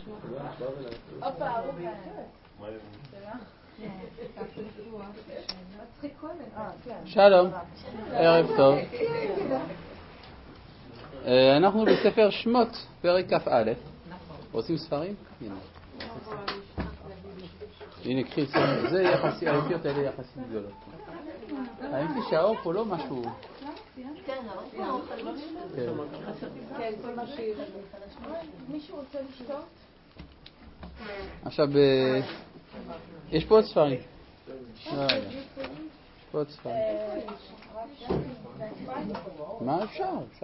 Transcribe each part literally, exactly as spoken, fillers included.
שלום, ערב טוב. אנחנו בספר שמות, פרק כ"א. רוצים ספרים? הנה. הנה, קחי ספר. זה יחסי, האותיות האלה יחסית גדולות. האמת היא שהאור פה לא משהו... כן, האור חלוש. כן, כל מה שיש. מישהו רוצה לשתות? עכשיו, יש פה עוד ספרים. יש פה עוד ספרים. מה אפשר? אפשר.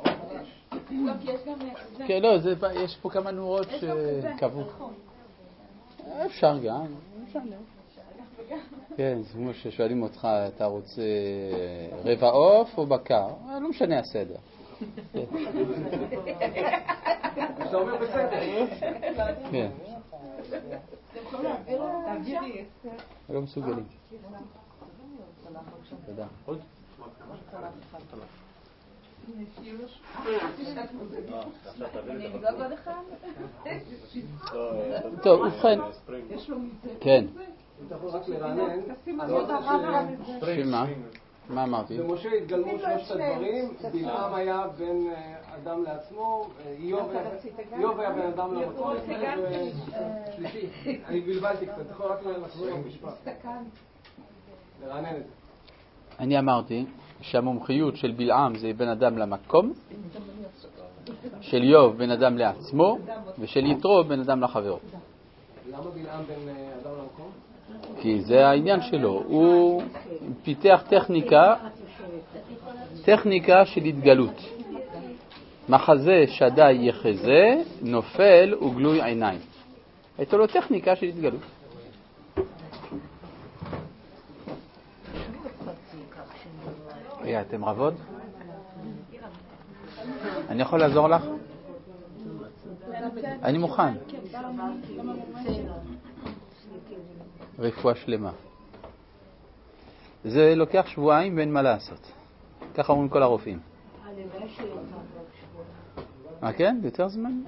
כן, לא, יש פה כמה נורות שקבעו. אפשר גם. כן, זה כמו ששואלים אותך, אתה רוצה רבע עוף או בקר? לא משנה הסדר. אתה אומר בסדר. כן. לא מסוגלים. תודה. עוד? טוב, ובכן. כן. אתה יכול רק לרענן. שמה? מה אמרתי? במשה התגלמו שלושת הדברים, בלעם היה בין אדם לעצמו, איוב היה בין אדם למקום, שלישי, אני בלבלתי קצת, אתה יכול רק לחזור במשפט, לרענן את זה. אני אמרתי שהמומחיות של בלעם זה בין אדם למקום, של איוב בין אדם לעצמו, ושל יתרו בין אדם לחברו. למה בלעם בין אדם למקום? כי זה העניין שלו, הוא פיתח טכניקה, טכניקה של התגלות. מחזה שדי יחזה, נופל וגלוי עיניים. הייתה לו טכניקה של התגלות. רגע, אתם רבות? אני יכול לעזור לך? אני מוכן. רפואה שלמה. זה לוקח שבועיים ואין מה לעשות. ככה אומרים כל הרופאים. מה כן? יותר זמן?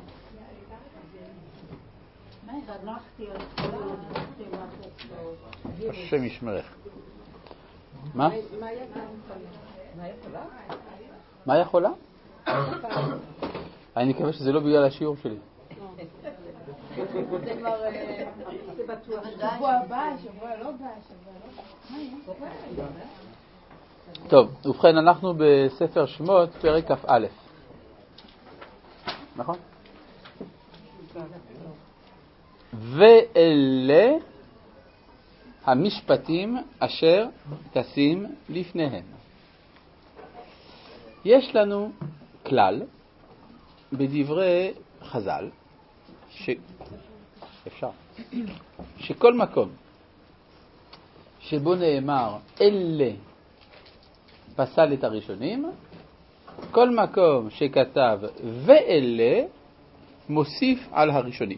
השם ישמרך. מה? מה יכולה? אני מקווה שזה לא בגלל השיעור שלי. זה כבר, זה בטוח. שבוע הבא, שבוע לא בא, שבוע לא. טוב, ובכן, אנחנו בספר שמות, פרק כ"א. נכון? ואלה המשפטים אשר תשים לפניהם. יש לנו כלל בדברי חז"ל, ש... אפשר, שכל מקום שבו נאמר אלה פסל את הראשונים, כל מקום שכתב ואלה מוסיף על הראשונים.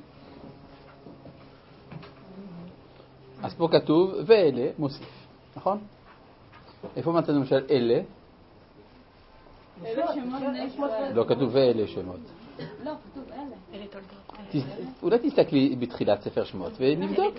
אז פה כתוב ואלה מוסיף, נכון? איפה מצאנו למשל אלה? לא כתוב ואלה שמות. לא, כתוב אלה. אולי תסתכלי בתחילת ספר שמות ונבדוק.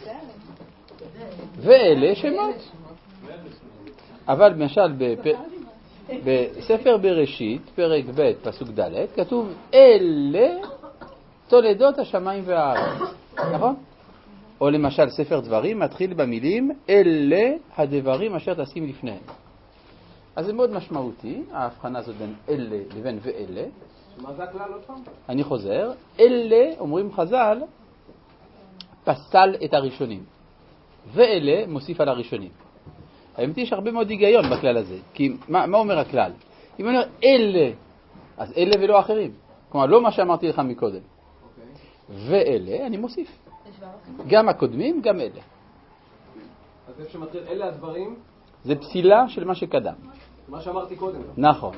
ואלה שמות. אבל למשל בספר בראשית, פרק ב' פסוק ד', כתוב אלה תולדות השמיים והארץ. נכון? או למשל ספר דברים מתחיל במילים אלה הדברים אשר תשים לפניהם. אז זה מאוד משמעותי, ההבחנה הזאת בין אלה לבין ואלה. מה זה הכלל עוד פעם? אני חוזר, אלה, אומרים חז"ל, פסל את הראשונים. ואלה מוסיף על הראשונים. האמת יש הרבה מאוד היגיון בכלל הזה. כי מה, מה אומר הכלל? אם אני אומר אלה, אז אלה ולא אחרים. כלומר, לא מה שאמרתי לך מקודם. Okay. ואלה, אני מוסיף. גם הקודמים, גם אלה. אז איפה שמתחיל, אלה הדברים? זה פסילה של מה שקדם. מה שאמרתי קודם. נכון.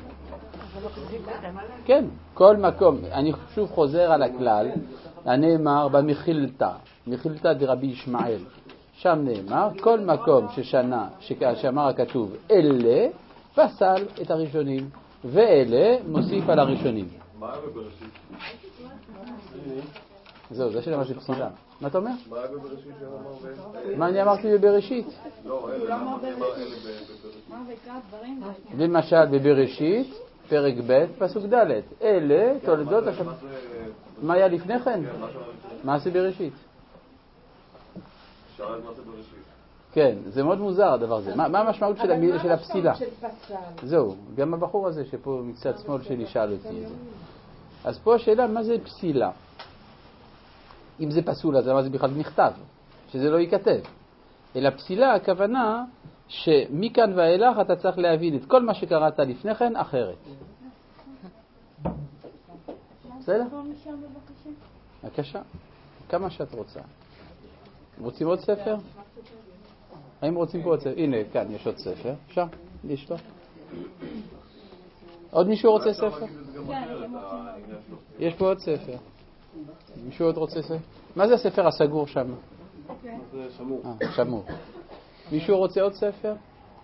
כן, כל מקום, אני שוב חוזר על הכלל, הנאמר במחילתא, מחילתא דרבי ישמעאל, שם נאמר, כל מקום ששנה, שאמר הכתוב, אלה, פסל את הראשונים, ואלה מוסיף על הראשונים. מה היה בבראשית? זהו, זה שאלה מה זה פסילה. מה אתה אומר? מה היה בבראשית שאמר? מה אני אמרתי בבראשית? לא, אלה, מה אמר אלה בבראשית? למשל בבראשית, פרק ב', פסוק ד', אלה תולדות השמיים. מה היה לפני כן? מה זה בראשית? שאל מה זה בראשית. כן, זה מאוד מוזר הדבר הזה. מה המשמעות של הפסילה? זהו, גם הבחור הזה שפה מצד שמאל שלי שאל אותי את זה. אז פה השאלה, מה זה פסילה? אם זה פסול, אז למה זה בכלל נכתב? שזה לא ייכתב. אלא פסילה, הכוונה שמכאן ואילך אתה צריך להבין את כל מה שקראת לפני כן אחרת. בסדר? בבקשה. כמה שאת רוצה. רוצים עוד ספר? האם רוצים פה עוד ספר? הנה, כאן יש עוד ספר. אפשר? יש לו. עוד מישהו רוצה ספר? יש פה עוד ספר. מישהו עוד רוצה ספר? מה זה הספר הסגור שם? זה שמור. אה, שמור. מישהו רוצה עוד ספר?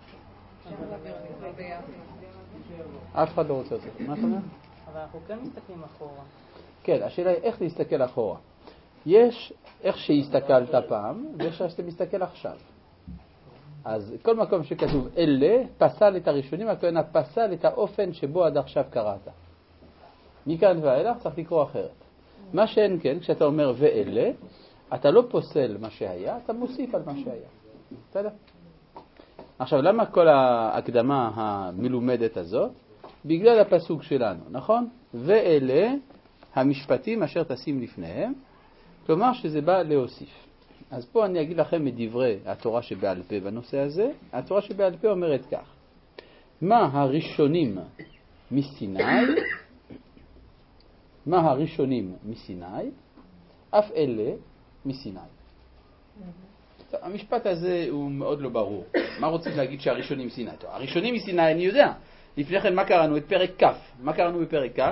אף אחד לא רוצה עוד ספר. מה אתה אומר? אבל אנחנו כן מסתכלים אחורה. כן, השאלה היא איך להסתכל אחורה. יש איך שהסתכלת פעם, ויש איך שאתה מסתכל עכשיו. אז כל מקום שכתוב אלה, פסל את הראשונים, הכוונה פסל את האופן שבו עד עכשיו קראת. מכאן ואילך צריך לקרוא אחרת. מה שאין כן, כשאתה אומר ואלה, אתה לא פוסל מה שהיה, אתה מוסיף על מה שהיה. בסדר? עכשיו, למה כל ההקדמה המלומדת הזאת? בגלל הפסוק שלנו, נכון? ואלה המשפטים אשר תשים לפניהם, כלומר שזה בא להוסיף. אז פה אני אגיד לכם את דברי התורה שבעל פה בנושא הזה. התורה שבעל פה אומרת כך: מה הראשונים מסיני, מה הראשונים מסיני, אף אלה מסיני. טוב, המשפט הזה הוא מאוד לא ברור. מה רוצים להגיד שהראשונים מסיני? טוב, הראשונים מסיני אני יודע. לפני כן מה קראנו? את פרק כ'. מה קראנו בפרק כ'?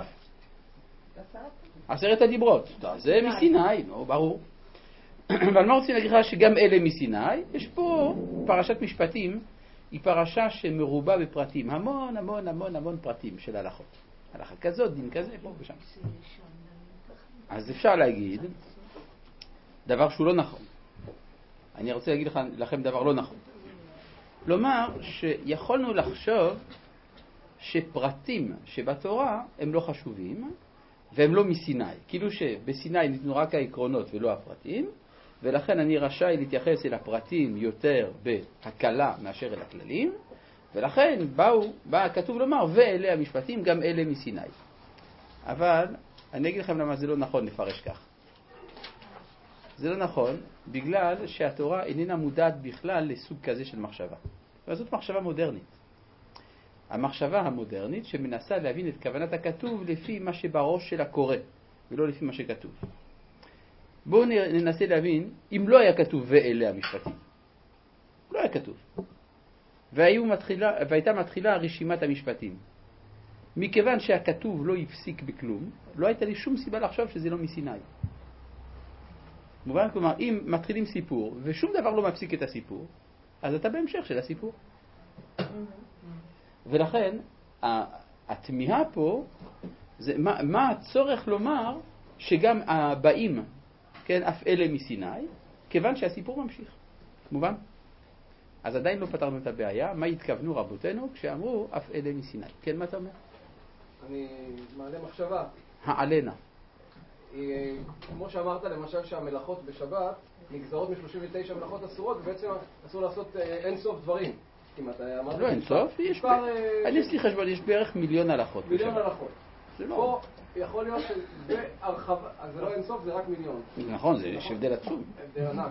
עשרת הדיברות. טוב, זה מסיני, לא ברור. אבל מה רוצים להגיד לך שגם אלה מסיני? יש פה פרשת משפטים, היא פרשה שמרובה בפרטים, המון המון המון המון פרטים של הלכות. הלכה כזאת, דין כזה, פה ושם. אז אפשר להגיד דבר שהוא לא נכון. אני רוצה להגיד לכם דבר לא נכון. כלומר שיכולנו לחשוב שפרטים שבתורה הם לא חשובים והם לא מסיני. כאילו שבסיני ניתנו רק העקרונות ולא הפרטים, ולכן אני רשאי להתייחס אל הפרטים יותר בהקלה מאשר אל הכללים, ולכן באו, בא כתוב לומר ואלה המשפטים גם אלה מסיני. אבל אני אגיד לכם למה זה לא נכון לפרש כך. זה לא נכון בגלל שהתורה איננה מודעת בכלל לסוג כזה של מחשבה. וזאת מחשבה מודרנית. המחשבה המודרנית שמנסה להבין את כוונת הכתוב לפי מה שבראש של הקורא, ולא לפי מה שכתוב. בואו ננסה להבין, אם לא היה כתוב ואלה המשפטים, לא היה כתוב. מתחילה, והייתה מתחילה רשימת המשפטים. מכיוון שהכתוב לא הפסיק בכלום, לא הייתה לי שום סיבה לחשוב שזה לא מסיני. מובן? כלומר, אם מתחילים סיפור, ושום דבר לא מפסיק את הסיפור, אז אתה בהמשך של הסיפור. ולכן, התמיהה פה, זה מה, מה הצורך לומר שגם הבאים, כן, אף אלה מסיני, כיוון שהסיפור ממשיך. מובן? אז עדיין לא פתרנו את הבעיה. מה התכוונו רבותינו כשאמרו אף אלה מסיני? כן, מה אתה אומר? אני מעלה מחשבה. העלנה. כמו שאמרת למשל שהמלאכות בשבת נגזרות מ-שלושים ותשע מלאכות אסורות, ובעצם אסור לעשות אין סוף דברים. לא אין סוף, יש אני עשיתי חשבון, יש בערך מיליון הלכות. מיליון הלכות. פה יכול להיות שזה הרחבה, אז זה לא אין סוף, זה רק מיליון. נכון, זה יש הבדל עצום. הבדל ענק.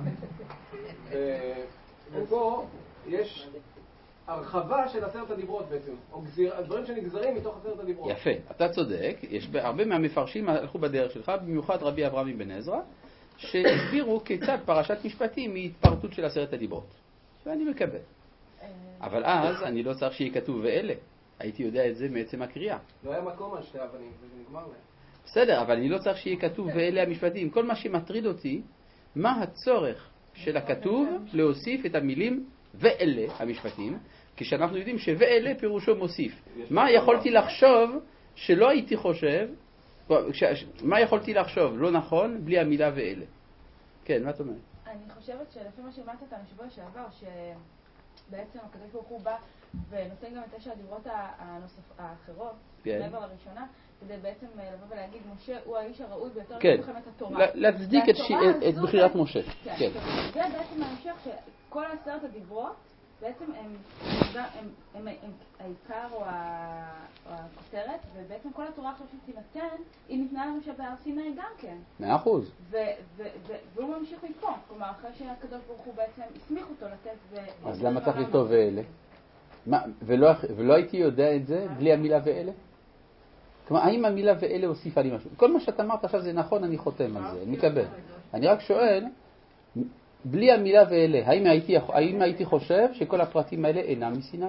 ופה יש הרחבה של עשרת הדיברות בעצם, או דברים שנגזרים מתוך עשרת הדיברות. יפה, אתה צודק. יש הרבה מהמפרשים הלכו בדרך שלך, במיוחד רבי אברהם בן עזרא, שהסבירו כיצד פרשת משפטים היא התפרטות של עשרת הדיברות. ואני מקבל. אבל אז אני לא צריך שיהיה כתוב ואלה. הייתי יודע את זה מעצם הקריאה. לא היה מקום על שתי אבנים, וזה נגמר להם. בסדר, אבל אני לא צריך שיהיה כתוב ואלה המשפטים. כל מה שמטריד אותי, מה הצורך של הכתוב להוסיף את המילים ואלה המשפטים, כשאנחנו יודעים שוואלה פירושו מוסיף. מה יכולתי לחשוב שלא הייתי חושב מה יכולתי לחשוב? לא נכון, בלי המילה ואלה. כן, מה את אומרת? אני חושבת שלפי מה שהבנת אותנו שבוע שעבר, שבעצם הקדוש ברוך הוא בא ונותן גם את תשע הדיברות האחרות, מעבר לראשונה, כדי בעצם לבוא ולהגיד, משה הוא האיש הראוי ביותר לכם את התורה. להצדיק את בחירת משה. זה בעצם ההמשך שכל עשרת הדיברות, בעצם הם העיקר או הכותרת, ובעצם כל התורה עכשיו שתינתן, היא ניתנה לנו שבהר סיני גם כן. מאה אחוז. והוא ממשיך מפה, כלומר אחרי שהקדוש ברוך הוא בעצם הסמיך אותו לתת. אז למה צריך לכתוב ואלה? ולא הייתי יודע את זה בלי המילה ואלה? כלומר, האם המילה ואלה הוסיפה לי משהו? כל מה שאת אמרת עכשיו זה נכון, אני חותם על זה, אני מקבל. אני רק שואל, בלי המילה ואלה, האם הייתי, האם הייתי חושב שכל הפרטים האלה אינם מסיני?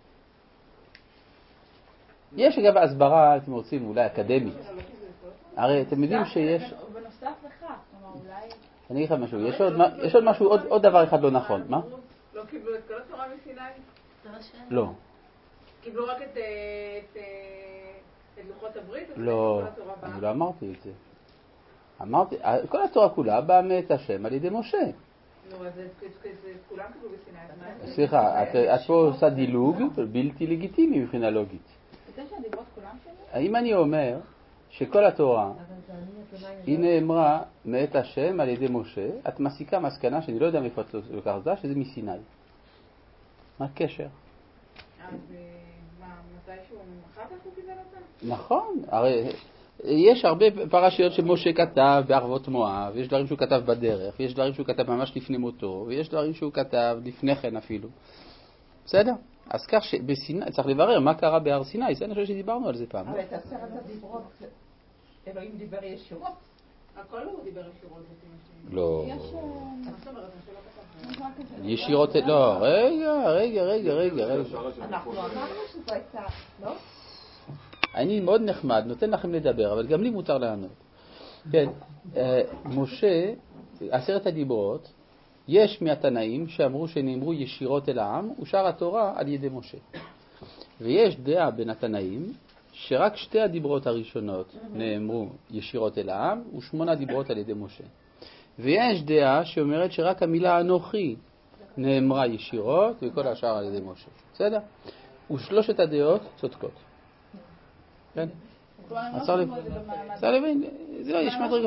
יש אגב הסברה, אתם רוצים, אולי אקדמית. הרי אתם יודעים שיש... בנוסף לך, כלומר אולי... אני אגיד לך משהו, יש עוד, יש עוד משהו, עוד, עוד דבר אחד לא נכון. מה? לא קיבלו את כל התורה מסיני? לא. קיבלו רק את... את לוחות הברית? לא, אני לא אמרתי את זה. אמרתי, כל התורה כולה באה מאת השם על ידי משה. נו, אז כולם קיבלו בסיני. סליחה, את פה עושה דילוג בלתי לגיטימי מבחינה לוגית. זה שהדיברות כולם שלי? האם אני אומר שכל התורה היא נאמרה מאת השם על ידי משה, את מסיקה מסקנה שאני לא יודע מאיפה את לוקחת אותה, שזה מסיני. מה הקשר? אז מה, מתי שהוא אחר כך הוא קיבל אותה? נכון, הרי יש הרבה פרשיות שמשה כתב בערבות מואב, ויש דברים שהוא כתב בדרך, ויש דברים שהוא כתב ממש לפני מותו, ויש דברים שהוא כתב לפני כן אפילו. בסדר? אז כך שבסיני, צריך לברר מה קרה בהר סיני, זה אני חושב שדיברנו על זה פעם. אבל את עשרת הדיברות, אלוהים דיבר ישירות. הכל הוא דיבר ישירות. לא. ישירות, לא, רגע, רגע, רגע, רגע, רגע. אנחנו אמרנו שזו הייתה, לא? אני מאוד נחמד, נותן לכם לדבר, אבל גם לי מותר לענות. כן, משה, עשרת הדיברות, יש מהתנאים שאמרו שנאמרו ישירות אל העם, ושאר התורה על ידי משה. ויש דעה בין התנאים שרק שתי הדיברות הראשונות נאמרו ישירות אל העם, ושמונה דיברות על ידי משה. ויש דעה שאומרת שרק המילה אנוכי נאמרה ישירות, וכל השאר על ידי משה. בסדר? ושלושת הדעות צודקות. כן? אפשר להבין, זה לא, יש מדרגה.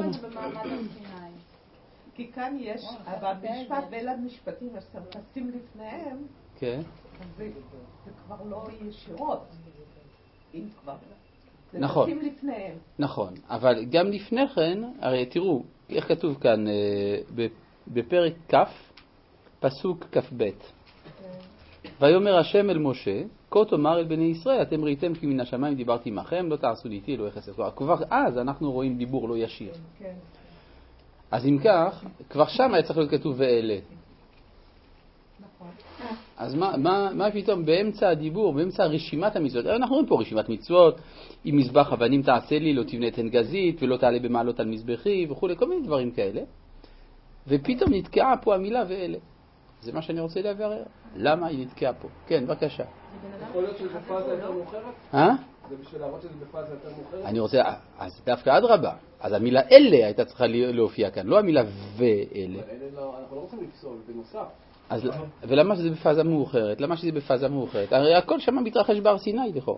כי כאן יש, במשפט בין המשפטים אשר תשים לפניהם, זה כבר לא ישירות, אם כבר. נכון, תשים לפניהם. נכון, אבל גם לפני כן, הרי תראו, איך כתוב כאן בפרק כ', פסוק כ' ב'. ויאמר השם אל משה, כה תאמר אל בני ישראל, אתם ראיתם כי מן השמיים דיברתי עמכם, לא תעשו לי איתי אלוהי חסד. כבר אז אנחנו רואים דיבור לא ישיר. כן. אז אם כך, כבר שם היה צריך להיות כתוב ואלה. נכון. אז מה, מה, מה פתאום באמצע הדיבור, באמצע רשימת המצוות, אנחנו רואים פה רשימת מצוות, עם מזבח אבנים תעשה לי, לא תבנה תן גזית, ולא תעלה במעלות על מזבחי, וכו', כל מיני דברים כאלה. ופתאום נתקעה פה המילה ואלה. זה מה שאני רוצה להברר. למה היא נתקעה פה? כן, בבקשה. יכול להיות שזה בפאזה יותר מאוחרת? אה? זה בשביל להראות שזה בפאזה יותר מאוחרת? אני רוצה, אז דווקא אדרבה. אז המילה אלה הייתה צריכה להופיע כאן, לא המילה ואלה. אנחנו לא רוצים לפסול, בנוסף. אז, ולמה שזה בפאזה מאוחרת? למה שזה בפאזה מאוחרת? הרי הכל שם מתרחש בהר סיני לכאורה.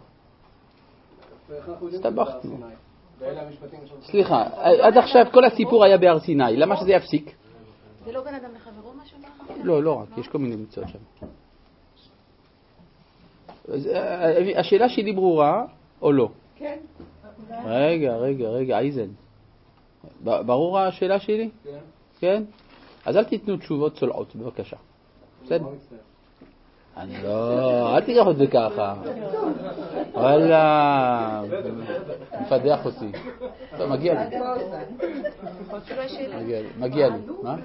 הסתבכנו. סליחה, עד עכשיו כל הסיפור היה בהר סיני, למה שזה יפסיק? זה לא בן אדם לחברו משהו? לא, לא רק, יש כל מיני מצוות שם. השאלה שלי ברורה או לא? כן. רגע, רגע, רגע, אייזן. ברורה השאלה שלי? כן. כן? אז אל תיתנו תשובות צולעות, בבקשה. בסדר? אני לא, אל תיקח את זה ככה. וואלה, מפדח אותי. טוב, מגיע לי. מגיע לי. מה?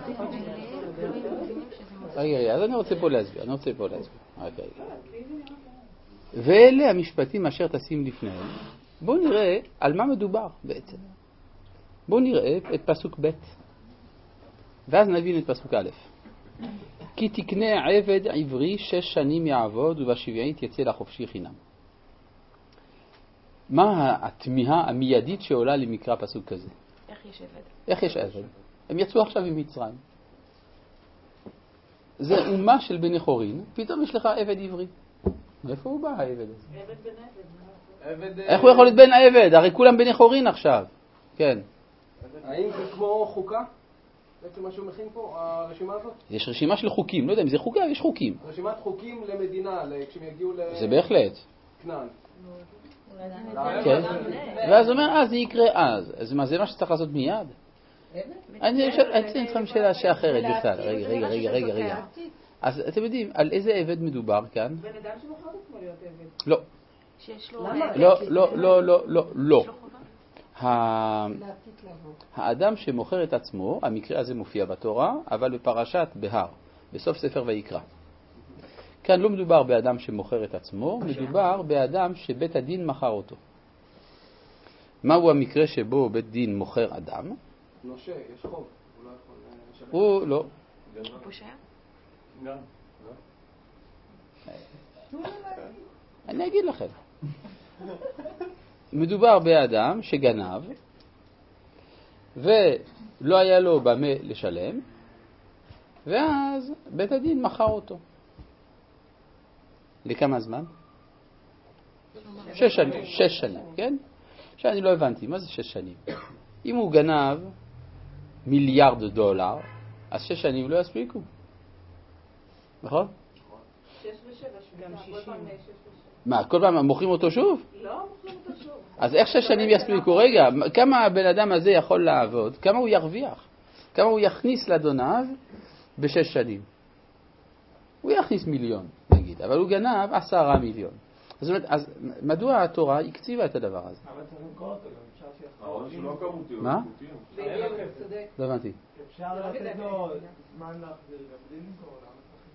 רגע, רגע, אז אני רוצה פה להסביר, אני רוצה פה להסביר. רגע, רגע. ואלה המשפטים אשר תשים לפניהם. בואו נראה על מה מדובר בעצם. בואו נראה את פסוק ב' ואז נבין את פסוק א'. כי תקנה עבד עברי שש שנים יעבוד ובשבעית יצא לחופשי חינם. מה התמיהה המיידית שעולה למקרא פסוק כזה? איך יש עבד? איך יש עבד? הם יצאו עכשיו ממצרים. זה אומה של בני חורין, פתאום יש לך עבד עברי. מאיפה הוא בא העבד הזה? עבד בן עבד. איך הוא יכול להיות בן עבד? הרי כולם בני חורין עכשיו. כן. האם זה כמו חוקה? בעצם מה שהוא מכין פה, הרשימה הזאת? יש רשימה של חוקים, לא יודע אם זה חוקה, יש חוקים. רשימת חוקים למדינה, כשהם יגיעו ל... זה בהחלט. כנען. כן. ואז הוא אומר, אז זה יקרה אז. אז מה, זה מה שצריך לעשות מיד? אני אתן לכם שאלה שאחרת בכלל. רגע, רגע, רגע, רגע, רגע. אז אתם יודעים, על איזה עבד מדובר כאן? בן אדם שמוכר את עצמו להיות עבד. לא. שיש לו... לא, לא, לא, לא, לא, לא. האדם שמוכר את עצמו, המקרה הזה מופיע בתורה, אבל בפרשת בהר, בסוף ספר ויקרא. כאן לא מדובר באדם שמוכר את עצמו, מדובר באדם שבית הדין מכר אותו. מהו המקרה שבו בית דין מוכר אדם? נושה, יש חוב. הוא לא יכול לשלם. הוא לא. פושע? גם. אני אגיד לכם. מדובר באדם שגנב ולא היה לו במה לשלם, ואז בית הדין מכר אותו. לכמה זמן? שש שנים, שש שנים, כן? שאני לא הבנתי, מה זה שש שנים? אם הוא גנב מיליארד דולר, אז שש שנים לא יספיקו. נכון? שש ושבע, גם שישים. מה, כל פעם מוכרים אותו שוב? לא, מוכרים אותו שוב. אז איך שש שנים יספיקו? רגע, כמה הבן אדם הזה יכול לעבוד? כמה הוא ירוויח? כמה הוא יכניס לאדוניו בשש שנים? הוא יכניס מיליון, נגיד, אבל הוא גנב עשרה מיליון. זאת אומרת, אז מדוע התורה הקציבה את הדבר הזה? אבל צריך למכור אותו, גם אפשר העונש הוא לא כמותי. מה? בדיוק, צודק. לא הבנתי. אפשר לתת לו זמן להחזיר, גם בלי למכור, למה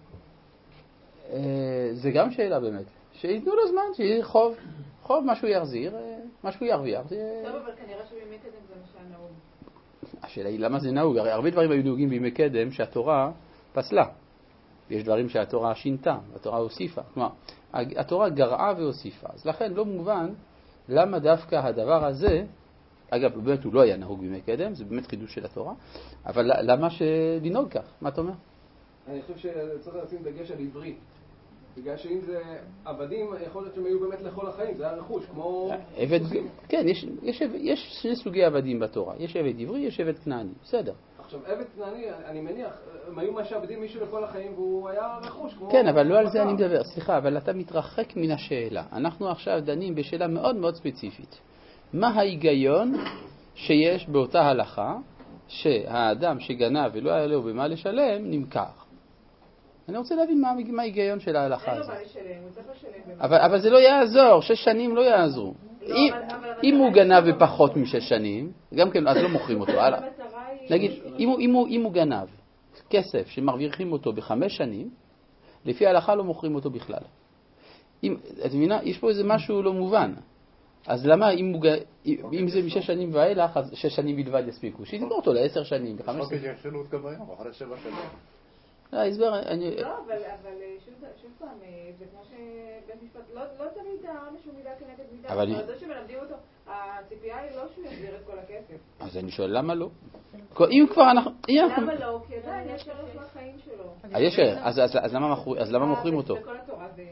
צריך למכור? זה גם שאלה באמת. שיתנו לו זמן, שיהיה חוב. חוב, משהו יחזיר, משהו ירוויח. טוב, אבל כנראה שבימי קדם זה מה שהיה נהוג. השאלה היא למה זה נהוג? הרי הרבה דברים היו נהוגים בימי קדם שהתורה פסלה. יש דברים שהתורה שינתה, התורה הוסיפה. כלומר, התורה גרעה והוסיפה. אז לכן לא מובן למה דווקא הדבר הזה, אגב, באמת הוא לא היה נהוג בימי קדם, זה באמת חידוש של התורה, אבל למה שלנהוג כך? מה אתה אומר? אני חושב שצריך לשים דגש על עברי. בגלל שאם זה עבדים, יכול להיות שהם היו באמת לכל החיים, זה היה רכוש, כמו... עבד, כן, יש, יש, יש שני סוגי עבדים בתורה. יש עבד עברי, יש עבד כנעני. בסדר. עכשיו, עבד כנעני, אני מניח, הם היו משעבדים מישהו לכל החיים, והוא היה רכוש, כמו... כן, אבל לא על זה אני מדבר. סליחה, אבל אתה מתרחק מן השאלה. אנחנו עכשיו דנים בשאלה מאוד מאוד ספציפית. מה ההיגיון שיש באותה הלכה, שהאדם שגנב ולא היה לו במה לשלם, נמכר? אני רוצה להבין מה, מה ההיגיון של ההלכה הזאת. אין לו מה לשלם, הוא צריך לשלם. אבל, אבל זה לא יעזור, שש שנים לא יעזרו. לא, אם, אבל, אבל אם הוא גנב בפחות משש שנים, גם כן, אז לא מוכרים אותו, הלאה. נגיד, אם הוא, אם, הוא, אם הוא גנב כסף שמרוויחים אותו בחמש שנים, לפי ההלכה לא מוכרים אותו בכלל. אם, את מבינה, יש פה איזה משהו לא מובן. אז למה, אם, הוא, אם זה משש שנים ואילך, אז שש שנים בלבד יספיקו? שיתגור אותו לעשר שנים, בחמש שנים. שיחשלו את גם היום, אחרי שבע שנים. לא, הסבר, אני... לא, אבל שוב פעם, זה כמו שבית משפט, לא תמיד העונש הוא מידה כנגד מידה. אבל זה שמלמדים אותו, הציפייה היא לא שהוא יחזיר את כל הכסף. אז אני שואל, למה לא? אם כבר אנחנו... למה לא? כי עדיין יש ערך לחיים שלו. יש ערך, אז למה מוכרים אותו? בכל התורה זה...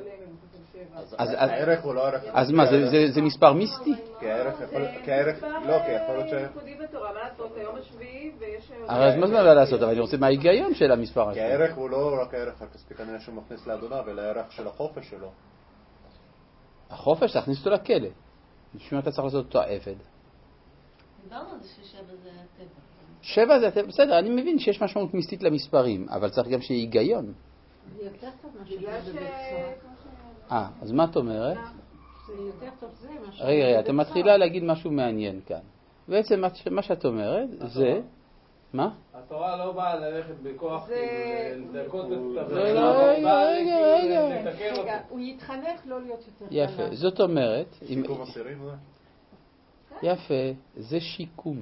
אז הערך הוא לא ערך... אז מה, זה מספר מיסטי? כי הערך יכול להיות... כי הערך... לא, כי יכול להיות ש... זה מספר ייחודי בתורה, מה לעשות? היום השביעי ויש... אז מה זה מה לעשות? אבל אני רוצה מה ההיגיון של המספר הזה. כי הערך הוא לא רק הערך הכספי כנראה שהוא מכניס לאדוניו, אלא הערך של החופש שלו. החופש, תכניס אותו לכלא. בשביל מה אתה צריך לעשות אותו עבד? דיברנו על זה ששבע זה הטבע. שבע זה הטבע, בסדר, אני מבין שיש משמעות מיסטית למספרים, אבל צריך גם שיהיה היגיון. זה יותר טוב מה שזה בבית סוהר. אה, אז מה את אומרת? זה יותר טוב זה מה שזה. רגע, רגע, אתה מתחילה להגיד משהו מעניין כאן. בעצם מה שאת אומרת זה... מה? התורה לא באה ללכת בכוח לדקות את התורה. רגע, רגע, רגע. רגע, הוא יתחנך לא להיות יותר קלה. יפה, זאת אומרת... שיקום אסירים זה? יפה, זה שיקום.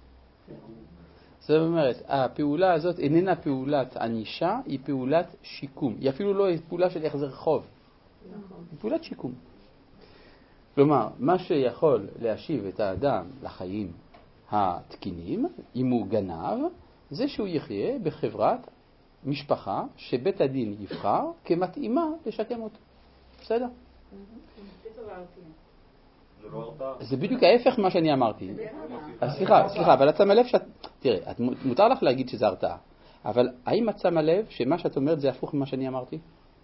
זאת אומרת, הפעולה הזאת איננה פעולת ענישה, היא פעולת שיקום. היא אפילו לא פעולה של החזר חוב. היא פעולת שיקום. כלומר, מה שיכול להשיב את האדם לחיים התקינים, אם הוא גנב, זה שהוא יחיה בחברת משפחה שבית הדין יבחר כמתאימה לשקם אותו. בסדר? זה בדיוק ההפך מה שאני אמרתי. סליחה, סליחה, אבל את שמה לב שאת... תראה, מותר לך להגיד שזה הרתעה, אבל האם את שמה לב שמה שאת אומרת זה הפוך ממה שאני אמרתי?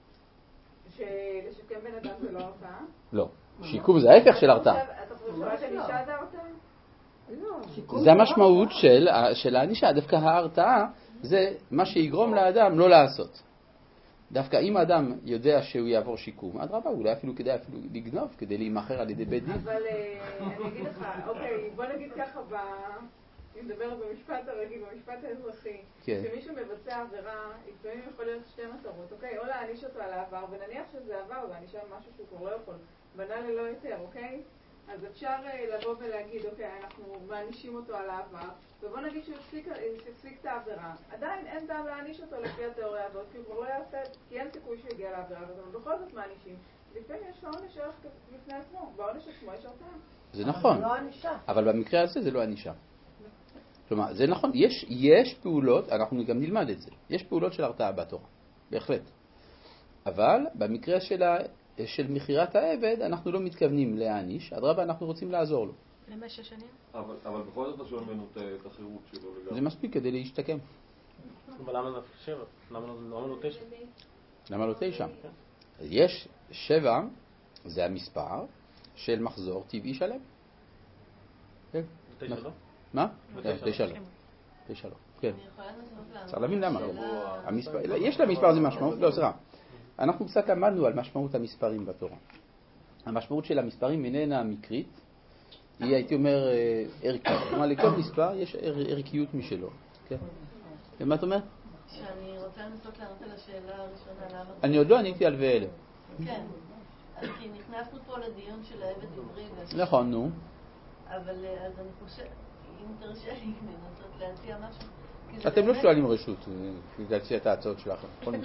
שלשקם בן אדם זה לא הרתעה? לא. שיקום זה ההפך של הרתעה. אתה חושב שנישה זה הרתעה? זה המשמעות של, של הענישה. דווקא ההרתעה זה מה שיגרום לאדם לא לעשות. דווקא אם האדם יודע שהוא יעבור שיקום, אדרבה, אולי אפילו כדאי אפילו לגנוב, כדי להימחר על ידי בית דין. אבל אני אגיד לך, אוקיי, בוא נגיד ככה, אם נדבר במשפט הרגיל, במשפט האזרחי, שמישהו מבצע עבירה, לפעמים יכול להיות שתי מטרות, אוקיי? או להעניש אותו על העבר, ונניח שזה עבר, וענישה משהו שהוא כבר לא יכול, בנה ללא יותר, אוקיי? אז אפשר לבוא ולהגיד, אוקיי, אנחנו מענישים אותו על העבר, ובוא נגיד שהוא הפסיק את העבירה. עדיין אין טעם להעניש אותו לפי התיאוריה הזאת, כי הוא כבר לא יעשה, כי אין סיכוי שהוא יגיע לעבירה הזאת, אבל בכל זאת מענישים. לפעמים יש לעונש ערך בפני עצמו, בעונש עצמו יש הרתעה. זה נכון, אבל במקרה הזה זה לא ענישה. כלומר, זה נכון, יש, יש פעולות, אנחנו גם נלמד את זה, יש פעולות של הרתעה בתורה, בהחלט. אבל במקרה של ה... של מחירת העבד, אנחנו לא מתכוונים להעניש, אדרבה, אנחנו רוצים לעזור לו. למה שש שנים? אבל, אבל בכל זאת שואל ממנו את החירות שלו לגמרי. זה מספיק כדי להשתקם. אבל למה לא שבע? למה לא תשע? למה לא תשע? יש שבע, זה המספר של מחזור טבעי שלם. תשע לא? מה? תשע לא. תשע לא. כן. צריך להבין למה. יש למספר הזה משמעות? לא, סליחה. אנחנו קצת למדנו על משמעות המספרים בתורה. המשמעות של המספרים איננה מקרית, היא הייתי אומר ערכית. כלומר, לכל מספר יש ערכיות משלו. כן? ומה את אומרת? שאני רוצה לנסות לענות על השאלה הראשונה, למה... אני עוד לא עניתי על ואלה. כן, אז כי נכנסנו פה לדיון של העבד עברי. נכון, נו. אבל אז אני חושבת, אם תרשה לי לנסות להציע משהו, אתם לא שואלים רשות, להציע את ההצעות שלכם. אני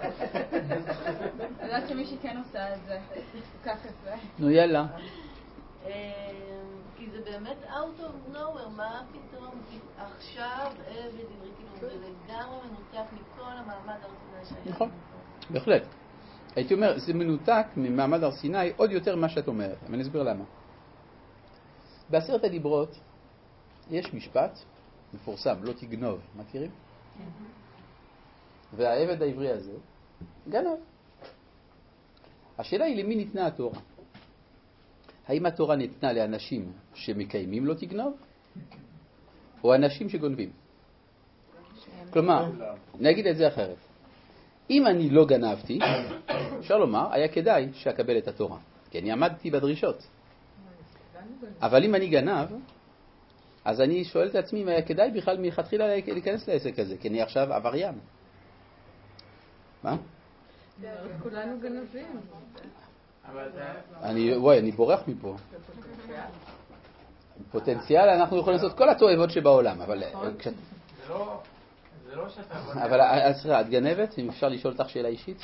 יודעת שמי שכן עושה את זה, קח את זה. נו יאללה. כי זה באמת out of nowhere, מה פתאום עכשיו עבד עברי, כאילו זה לגמרי מנותק מכל המעמד הר סיני שהיה. נכון, בהחלט. הייתי אומר, זה מנותק ממעמד הר סיני עוד יותר מה שאת אומרת, אבל אני אסביר למה. בעשרת הדיברות יש משפט מפורסם, לא תגנוב, מכירים? והעבד העברי הזה גנב. השאלה היא למי ניתנה התורה? האם התורה ניתנה לאנשים שמקיימים לא תגנוב? או אנשים שגונבים? כלומר, נגיד את זה אחרת. אם אני לא גנבתי, אפשר לומר, היה כדאי שאקבל את התורה, כי אני עמדתי בדרישות. אבל אם אני גנב, אז אני שואל את עצמי אם היה כדאי בכלל מלכתחילה להיכנס לעסק הזה, כי אני עכשיו עבריין. מה? כולנו גנבים. אני, וואי, אני בורח מפה. פוטנציאל, אנחנו יכולים לעשות כל התועבות שבעולם, אבל... זה לא שאתה... אבל, סליחה, את גנבת? אם אפשר לשאול אותך שאלה אישית?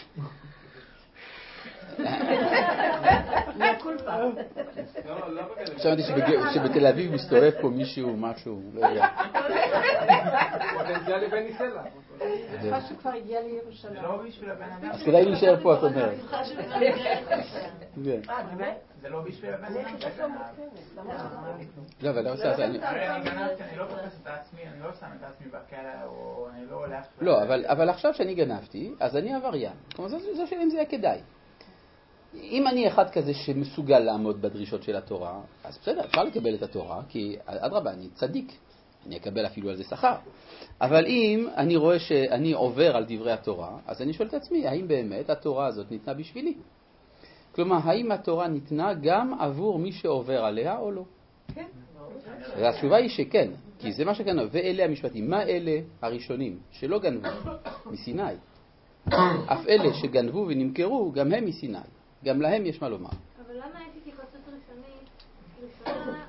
שמעתי שבתל אביב מסתובב פה מישהו, משהו, לא יודע. פוטנציאלי בני סלע. משהו כבר הגיע לירושלים. זה לא בשביל הבן אדם. אז כדאי להישאר פה, את אומרת. זה לא בשביל הבן אדם. לא, אבל לא עושה... אני גנבתי, אני לא תופס את עצמי, אני לא שם את עצמי בכלא, או אני לא הולך... לא, אבל עכשיו שאני גנבתי, אז אני עבריין. כלומר, זו שאלה אם זה היה כדאי. אם אני אחד כזה שמסוגל לעמוד בדרישות של התורה, אז בסדר, אפשר לקבל את התורה, כי אדרבה, אני צדיק, אני אקבל אפילו על זה שכר. אבל אם אני רואה שאני עובר על דברי התורה, אז אני שואל את עצמי, האם באמת התורה הזאת ניתנה בשבילי? כלומר, האם התורה ניתנה גם עבור מי שעובר עליה או לא? כן. והתשובה היא שכן, כי זה מה שכן, ואלה המשפטים. מה אלה הראשונים שלא גנבו? מסיני. אף אלה שגנבו ונמכרו, גם הם מסיני. גם להם יש מה לומר. אבל למה הייתי התייחסות ראשונית, ראשונה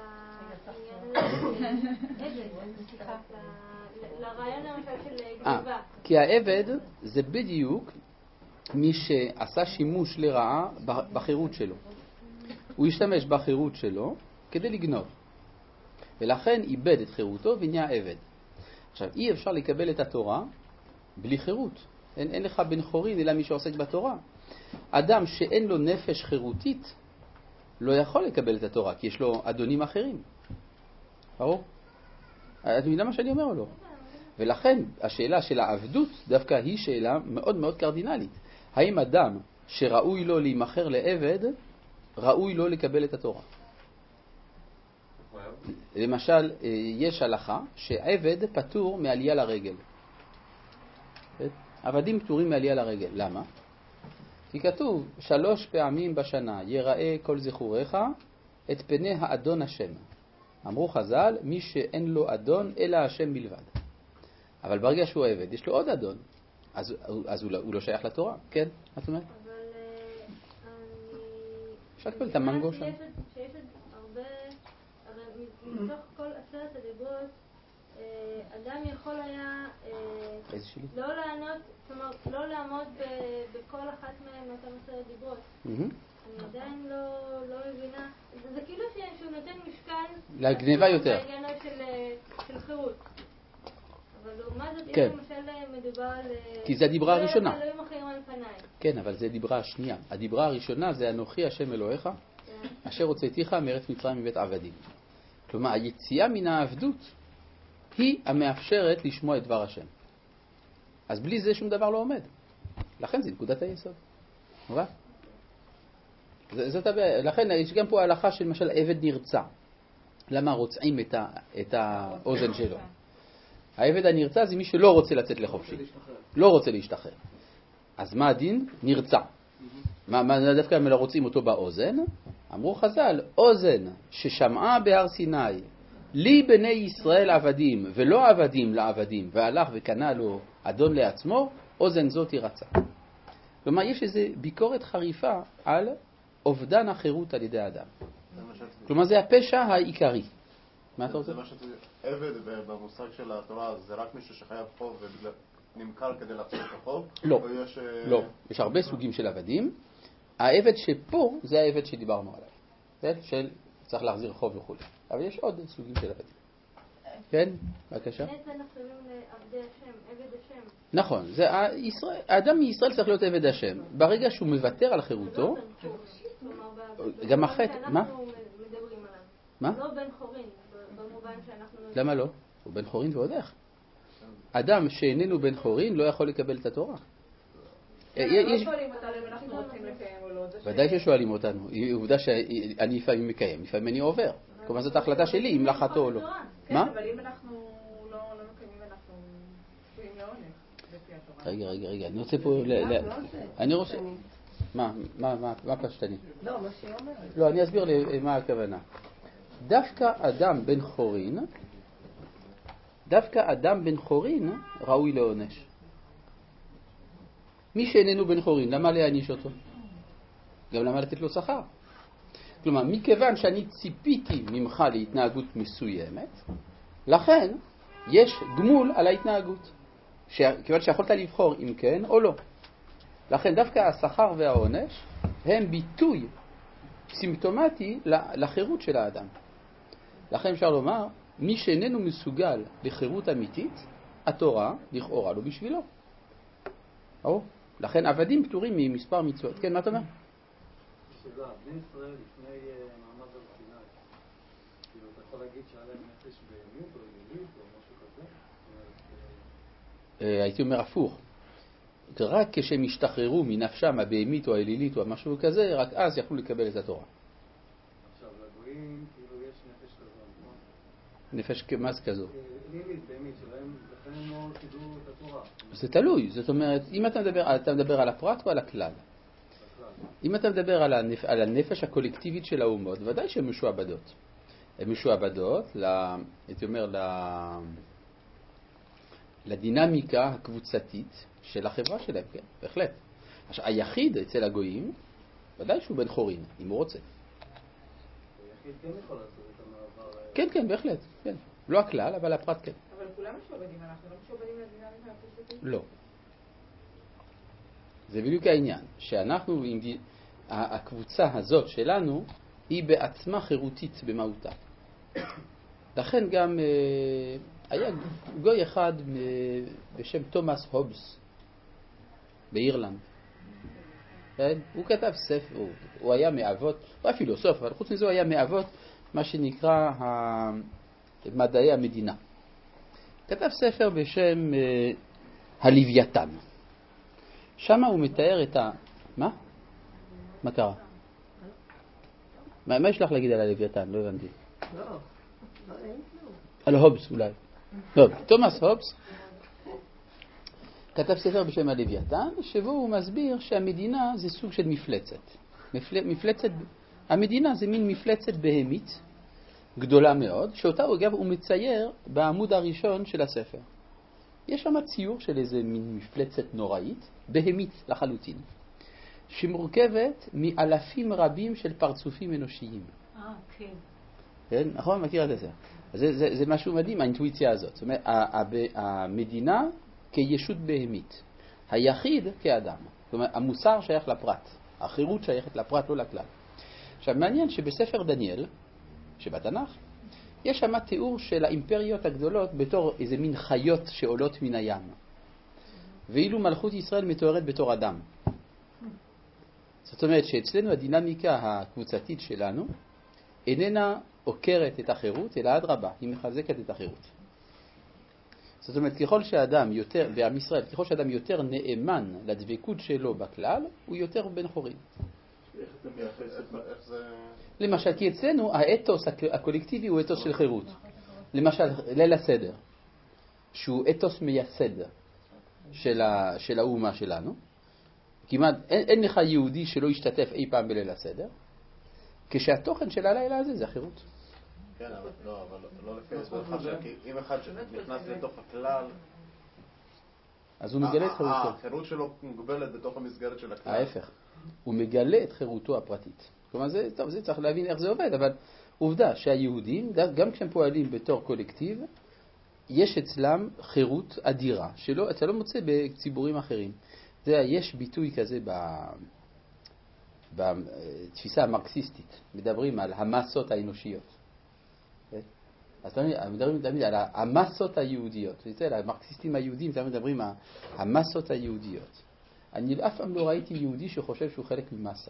לעניין סליחה, לרעיון למשל של גניבה? כי העבד זה בדיוק מי שעשה שימוש לרעה בחירות שלו. הוא השתמש בחירות שלו כדי לגנוב. ולכן איבד את חירותו ונהיה עבד. עכשיו, אי אפשר לקבל את התורה בלי חירות. אין, אין לך בן חורין אלא מי שעוסק בתורה. אדם שאין לו נפש חירותית לא יכול לקבל את התורה, כי יש לו אדונים אחרים. ברור? אתה מבינה מה שאני אומר או לא? ולכן השאלה של העבדות דווקא היא שאלה מאוד מאוד קרדינלית. האם אדם שראוי לו להימכר לעבד, ראוי לו לקבל את התורה? למשל, יש הלכה שעבד פטור מעלייה לרגל. עבדים פטורים מעלייה לרגל. למה? כי כתוב שלוש פעמים בשנה יראה כל זכוריך את פני האדון השם. אמרו חז"ל, מי שאין לו אדון אלא השם בלבד. אבל ברגע שהוא עבד, יש לו עוד אדון. אז, אז הוא, לא, הוא לא שייך לתורה. כן? מה זאת אומרת? אבל אני... אפשר לקבל את המנגו שם. שיש הרבה... הרי מתוך כל עשרת הדיברות, אדם יכול היה לא לענות, זאת אומרת, לא לעמוד בכל אחת מהם מאותם עשרת דיברות. אני עדיין לא מבינה, זה כאילו שהוא נותן משקל לגניבה יותר. בעניין של חירות. אבל לעומת זאת, אם למשל מדובר על... כי זה הדיברה הראשונה. אלוהים אחרים על פניי. כן, אבל זה דיברה השנייה. הדיברה הראשונה זה אנוכי השם אלוהיך, אשר הוצאתיך מארץ מצרים מבית עבדים. כלומר, היציאה מן העבדות היא המאפשרת לשמוע את דבר השם. אז בלי זה שום דבר לא עומד. לכן זה נקודת היסוד. מובן? זאת הבעיה. לכן יש גם פה ההלכה של למשל עבד נרצע. למה רוצעים את, ה, את האוזן שלו? העבד הנרצע זה מי שלא רוצה לצאת לחופשי. לא רוצה להשתחרר. אז מה הדין? נרצע. מה, מה דווקא הם לא רוצים אותו באוזן? אמרו חז"ל, אוזן ששמעה בהר סיני, לי בני ישראל עבדים ולא עבדים לעבדים, והלך וקנה לו אדון לעצמו, אוזן זאת ירצה. כלומר, יש איזו ביקורת חריפה על אובדן החירות על ידי האדם. כלומר, זה הפשע העיקרי. מה אתה רוצה? זה מה שאתה עבד במושג של התורה, זה רק מישהו שחייב חוב ונמכר כדי להחזיר את החוב? לא, לא. יש הרבה סוגים של עבדים. העבד שפה זה העבד שדיברנו עליו. של צריך להחזיר חוב וכו'. אבל יש עוד סוגים של עבדים. כן? בבקשה. זה נחשבים לעבדי השם, עבד השם. נכון. האדם מישראל צריך להיות עבד השם. ברגע שהוא מוותר על חירותו, גם החטא, מה? אנחנו מדברים עליו. מה? לא בן חורין, במובן שאנחנו... למה לא? הוא בן חורין ועוד איך. אדם שאיננו בן חורין לא יכול לקבל את התורה. לא שואלים אותנו אם אנחנו רוצים לקיים או לא. ודאי ששואלים אותנו. היא עובדה שאני לפעמים מקיים, לפעמים אני עובר. כלומר זאת ההחלטה שלי, אם לחתו או לא. כן, אבל אם אנחנו לא מקיימים, אנחנו צפויים לעונש לפי התורה. רגע, רגע, רגע. אני רוצה פה... אני רוצה... מה? מה? מה פשטני? לא, מה שהיא אומרת. לא, אני אסביר מה הכוונה. דווקא אדם בן חורין, דווקא אדם בן חורין ראוי לעונש. מי שאיננו בן חורין, למה להעניש אותו? גם למה לתת לו שכר? כלומר, מכיוון שאני ציפיתי ממך להתנהגות מסוימת, לכן יש גמול על ההתנהגות. כיוון שיכולת לבחור אם כן או לא. לכן דווקא השכר והעונש הם ביטוי סימפטומטי לחירות של האדם. לכן אפשר לומר, מי שאיננו מסוגל לחירות אמיתית, התורה לכאורה לא בשבילו. או, לכן עבדים פטורים ממספר מצוות. כן, מה אתה אומר? שאלה, בני ישראל לפני מעמד הר סיני, כאילו אתה יכול להגיד שהיה להם נפש בהמית או אלילית או משהו כזה? הייתי אומר הפוך. רק כשהם השתחררו מנפשם הבהמית או האלילית או משהו כזה, רק אז יכלו לקבל את התורה. עכשיו, לגויים כאילו יש נפש כזו, נכון? נפש כמאז כזו. אלילית, בהמית, שלהם, לכן הם לא קיבלו את התורה. זה תלוי, זאת אומרת, אם אתה מדבר, אתה מדבר על הפרט או על הכלל? אם אתה מדבר על, הנפ... על הנפש הקולקטיבית של האומות, ודאי שהן משועבדות. הן משועבדות, ל... הייתי אומר, ל... לדינמיקה הקבוצתית של החברה שלהם, כן, בהחלט. עכשיו, היחיד אצל הגויים, ודאי שהוא בן חורין, אם הוא רוצה. היחיד כן יכול לעשות את המעבר... כן, כן, בהחלט, כן. לא הכלל, אבל הפרט כן. אבל כולם משועבדים, אנחנו לא משועבדים לדינמיקה הקבוצתית? לא. זה בדיוק העניין, שאנחנו, הקבוצה הזאת שלנו, היא בעצמה חירותית במהותה. לכן גם היה גוי אחד בשם תומאס הובס באירלנד. הוא כתב ספר, הוא, הוא היה מאבות, הוא היה פילוסוף, אבל חוץ מזה הוא היה מאבות מה שנקרא מדעי המדינה. כתב ספר בשם הלוויתן. שם הוא מתאר את ה... מה? מה קרה? מה, מה יש לך להגיד על הלוויתן? לא הבנתי. לא, לא אין כלום. על הובס אולי. לא, תומאס הובס כתב ספר בשם הלוויתן, שבו הוא מסביר שהמדינה זה סוג של מפלצת. מפל... מפלצת... המדינה זה מין מפלצת בהמית, גדולה מאוד, שאותה אגב הוא מצייר בעמוד הראשון של הספר. יש שם ציור של איזה מין מפלצת נוראית, בהמית לחלוטין, שמורכבת מאלפים רבים של פרצופים אנושיים. אה, כן. כן, נכון? מכיר את זה. זה, זה, זה משהו מדהים, האינטואיציה הזאת. זאת אומרת, המדינה כישות בהמית, היחיד כאדם. זאת אומרת, המוסר שייך לפרט, החירות שייכת לפרט, לא לכלל. עכשיו, מעניין שבספר דניאל, שבתנ"ך, יש שם תיאור של האימפריות הגדולות בתור איזה מין חיות שעולות מן הים. ואילו מלכות ישראל מתוארת בתור אדם. זאת אומרת שאצלנו הדינמיקה הקבוצתית שלנו איננה עוקרת את החירות, אלא אדרבה, היא מחזקת את החירות. זאת אומרת, ככל שאדם יותר, בעם ישראל, ככל שאדם יותר נאמן לדבקות שלו בכלל, הוא יותר בן חורין. למשל, כי אצלנו האתוס הקולקטיבי הוא אתוס של חירות. למשל, ליל הסדר, שהוא אתוס מייסד של, ה, של האומה שלנו. כמעט, אין, אין לך יהודי שלא ישתתף אי פעם בליל הסדר, כשהתוכן של הלילה הזה זה החירות. כן, אבל לא, אבל לא לפי הסבר חשב, כי אם אחד נכנס לתוך הכלל, אז הוא מגלה את חירותו. החירות שלו מוגבלת בתוך המסגרת של הכלל. ההפך. הוא מגלה את חירותו הפרטית. כלומר, זה, טוב, זה צריך להבין איך זה עובד, אבל עובדה שהיהודים, גם כשהם פועלים בתור קולקטיב, יש אצלם חירות אדירה, שלא, אתה לא מוצא בציבורים אחרים. זה, יש ביטוי כזה בתפיסה המרקסיסטית, מדברים על המסות האנושיות. אז מדברים תמיד על המסות היהודיות. אצל המרקסיסטים היהודים תמיד מדברים על המסות היהודיות. אני אף פעם לא ראיתי יהודי שחושב שהוא חלק ממסה.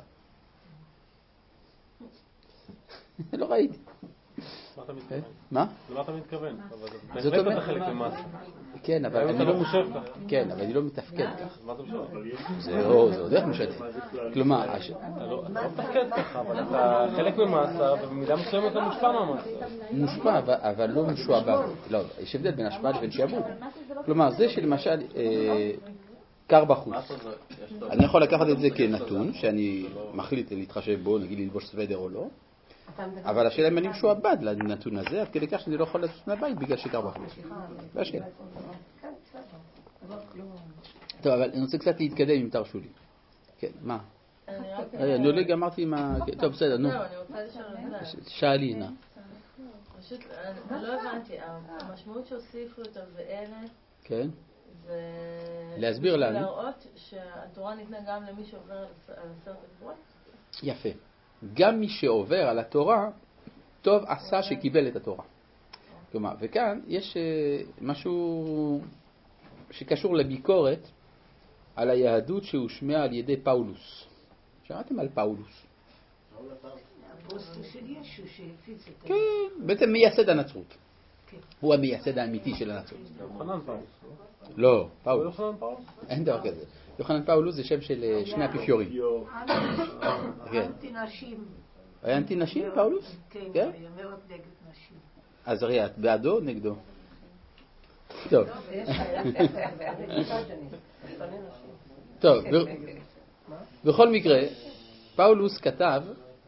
לא ראיתי. מה אתה מתכוון? מה? למה אתה מתכוון? זאת אומרת, אתה חלק ממסה. כן, אבל אני לא חושב כך. כן, אבל אני לא מתפקד כך. מה אתה משנה? זהו, זה עוד איך משנה. כלומר, אתה לא מתפקד ככה, אבל אתה חלק ממסה, ובמידה מסוימת אתה מושפע מהמסה. מושפע, אבל לא משועבד. לא, יש הבדל בין השפעה לבין שעבוד. כלומר, זה שלמשל קר בחוץ. אני יכול לקחת את זה כנתון, שאני מחליט להתחשב בו, נגיד ללבוש סוודר או לא, אבל השאלה אם אני משועבד לנתון הזה, עד כדי כך שאני לא יכול לצאת מהבית בגלל שקר בחוץ. זה השאלה. טוב, אבל אני רוצה קצת להתקדם אם תרשו לי. כן, מה? אני עוד לא גמרתי עם ה... טוב, בסדר, נו. אני רוצה לשאול. שאלי, נא. פשוט, אני לא הבנתי, המשמעות שהוסיפו את ואלה, כן. זה... להסביר לנו. להראות שהתורה ניתנה גם למי שעובר על עשרת הדיברות? יפה. גם מי שעובר על התורה, טוב עשה שקיבל את התורה. כלומר, וכאן יש משהו שקשור לביקורת על היהדות שהושמעה על ידי פאולוס. שמעתם על פאולוס? הפוסט של ישו שהפיץ את... כן, בעצם מייסד הנצרות. הוא המייסד האמיתי של הנצרות. יוחנן פאולוס. לא, פאולוס. יוחנן פאולוס? אין דבר כזה. יוחנן פאולוס זה שם של שני האפיפיורים. אנטי נשים. היה אנטי נשים, פאולוס? כן, היה מאוד נגד נשים. אז הרי את בעדו או נגדו? טוב. טוב, בכל מקרה, פאולוס כתב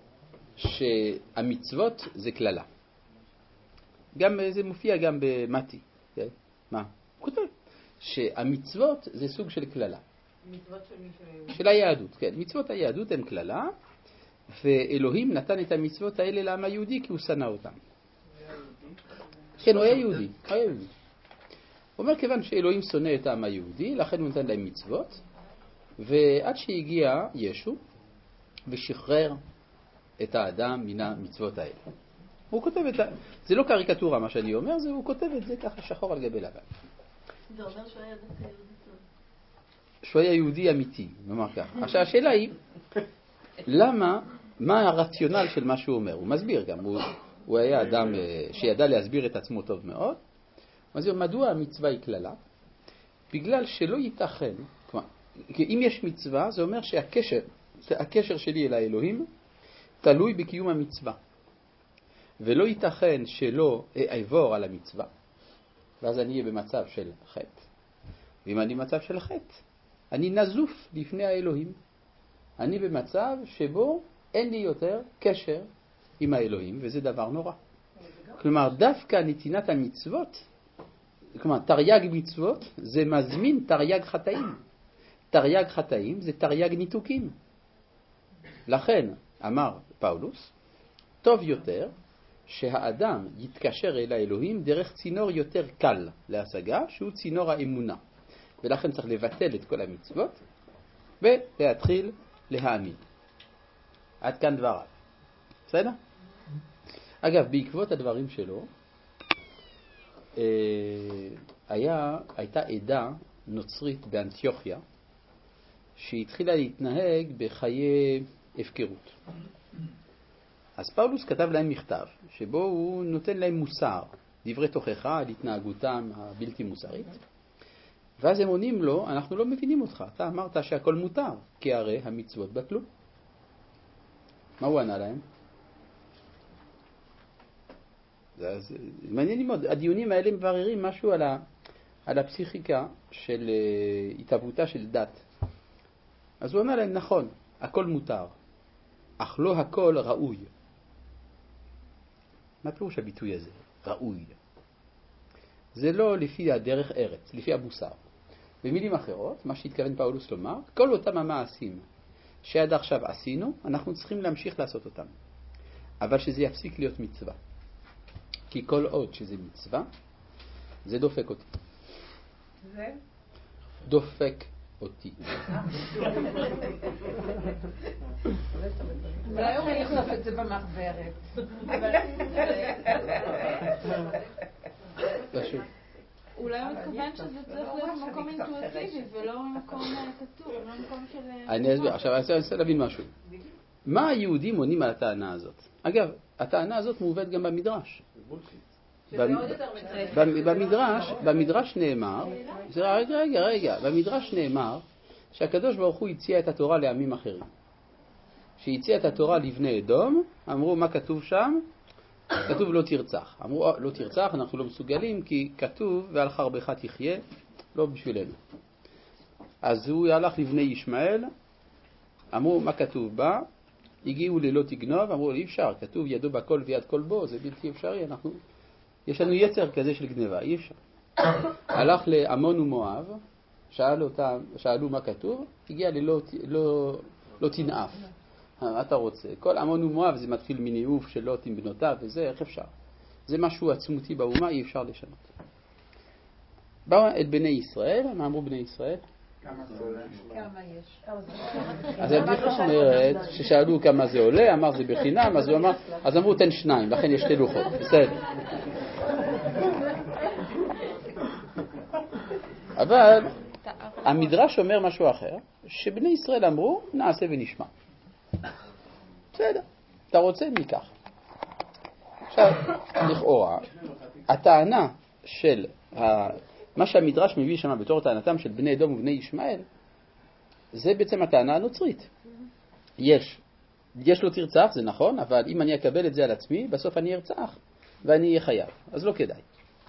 שהמצוות זה כללה. גם זה מופיע גם במתי. מה? הוא כותב שהמצוות זה סוג של כללה. מצוות של מי ש... של היהדות, כן. מצוות היהדות הן כללה, ואלוהים נתן את המצוות האלה לעם היהודי כי הוא שנא אותם. כן, הוא היה יהודי. הוא היה יהודי. הוא אומר, כיוון שאלוהים שונא את העם היהודי, לכן הוא נתן להם מצוות, ועד שהגיע ישו ושחרר את האדם מן המצוות האלה. הוא כותב את ה... זה לא קריקטורה מה שאני אומר, זה, הוא כותב את זה ככה שחור על גבי לבן. זה אומר שהוא היה דווקא יהודי טוב. שהוא היה יהודי אמיתי, נאמר ככה. עכשיו השאלה היא, למה, מה הרציונל של מה שהוא אומר? הוא מסביר גם, הוא, הוא היה אדם שידע להסביר את עצמו טוב מאוד. הוא מסביר, מדוע המצווה היא כללה? בגלל שלא ייתכן, כלומר, אם יש מצווה, זה אומר שהקשר, הקשר שלי אל האלוהים, תלוי בקיום המצווה. ולא ייתכן שלא אעבור על המצווה, ואז אני אהיה במצב של חטא. ואם אני במצב של חטא, אני נזוף לפני האלוהים. אני במצב שבו אין לי יותר קשר עם האלוהים, וזה דבר נורא. כלומר, דווקא נתינת המצוות, כלומר, תרי"ג מצוות, זה מזמין תרי"ג חטאים. תרי"ג חטאים זה תרי"ג ניתוקים. לכן, אמר פאולוס, טוב יותר שהאדם יתקשר אל האלוהים דרך צינור יותר קל להשגה, שהוא צינור האמונה. ולכן צריך לבטל את כל המצוות ולהתחיל להאמין. עד כאן דבריו. בסדר? אגב, בעקבות הדברים שלו, היה, הייתה עדה נוצרית באנטיוכיה שהתחילה להתנהג בחיי הפקרות. אז פאולוס כתב להם מכתב שבו הוא נותן להם מוסר, דברי תוכחה על התנהגותם הבלתי מוסרית. ואז הם עונים לו, אנחנו לא מבינים אותך, אתה אמרת שהכל מותר, כי הרי המצוות בטלו. מה הוא ענה להם? זה, זה מעניין מאוד, הדיונים האלה מבררים משהו על, ה, על הפסיכיקה של uh, התהוותה של דת. אז הוא ענה להם, נכון, הכל מותר, אך לא הכל ראוי. מה פירוש הביטוי הזה? ראוי. זה לא לפי הדרך ארץ, לפי המוסר. במילים אחרות, מה שהתכוון פאולוס לומר, כל אותם המעשים שעד עכשיו עשינו, אנחנו צריכים להמשיך לעשות אותם. אבל שזה יפסיק להיות מצווה. כי כל עוד שזה מצווה, זה דופק אותי. זה? דופק אותי. אולי הוא יחשוף את זה במחברת. פשוט. אולי הוא מתכוון שזה צריך להיות מקום אינטואיטיבי ולא מקום כתוב, לא מקום של... אני אסביר, עכשיו אני רוצה להבין משהו. מה היהודים עונים על הטענה הזאת? אגב, הטענה הזאת מובאת גם במדרש. במדרש, במדרש נאמר, רגע, רגע, רגע, במדרש נאמר שהקדוש ברוך הוא הציע את התורה לעמים אחרים. שהציע את התורה לבני אדום, אמרו מה כתוב שם? כתוב לא תרצח. אמרו לא תרצח, אנחנו לא מסוגלים כי כתוב ועל חרבך תחיה, לא בשבילנו. אז הוא הלך לבני ישמעאל, אמרו מה כתוב בה? הגיעו ללא תגנוב, אמרו אי אפשר, כתוב ידו בכל ויד כל בו, זה בלתי אפשרי, אנחנו... יש לנו יצר כזה של גניבה, אי אפשר. הלך לעמון ומואב, שאל אותם, שאלו מה כתוב, הגיע ללא לא, לא תנאף. מה אתה רוצה? כל עמון ומואב זה מתחיל מניאוף של לוט עם בנותיו וזה, איך אפשר? זה משהו עצמותי באומה, אי אפשר לשנות. באו את בני ישראל, מה אמרו בני ישראל? כמה יש? אז הבדיחה אומרת ששאלו כמה זה עולה, אמר זה בחינם, אז הוא אמר, אז אמרו תן שניים, לכן יש שתי לוחות, בסדר. אבל המדרש אומר משהו אחר, שבני ישראל אמרו נעשה ונשמע. בסדר, אתה רוצה ניקח. עכשיו, לכאורה, הטענה של מה שהמדרש מביא שם בתור טענתם של בני אדום ובני ישמעאל, זה בעצם הטענה הנוצרית. יש, יש לו תרצח, זה נכון, אבל אם אני אקבל את זה על עצמי, בסוף אני ארצח ואני אהיה חייב, אז לא כדאי.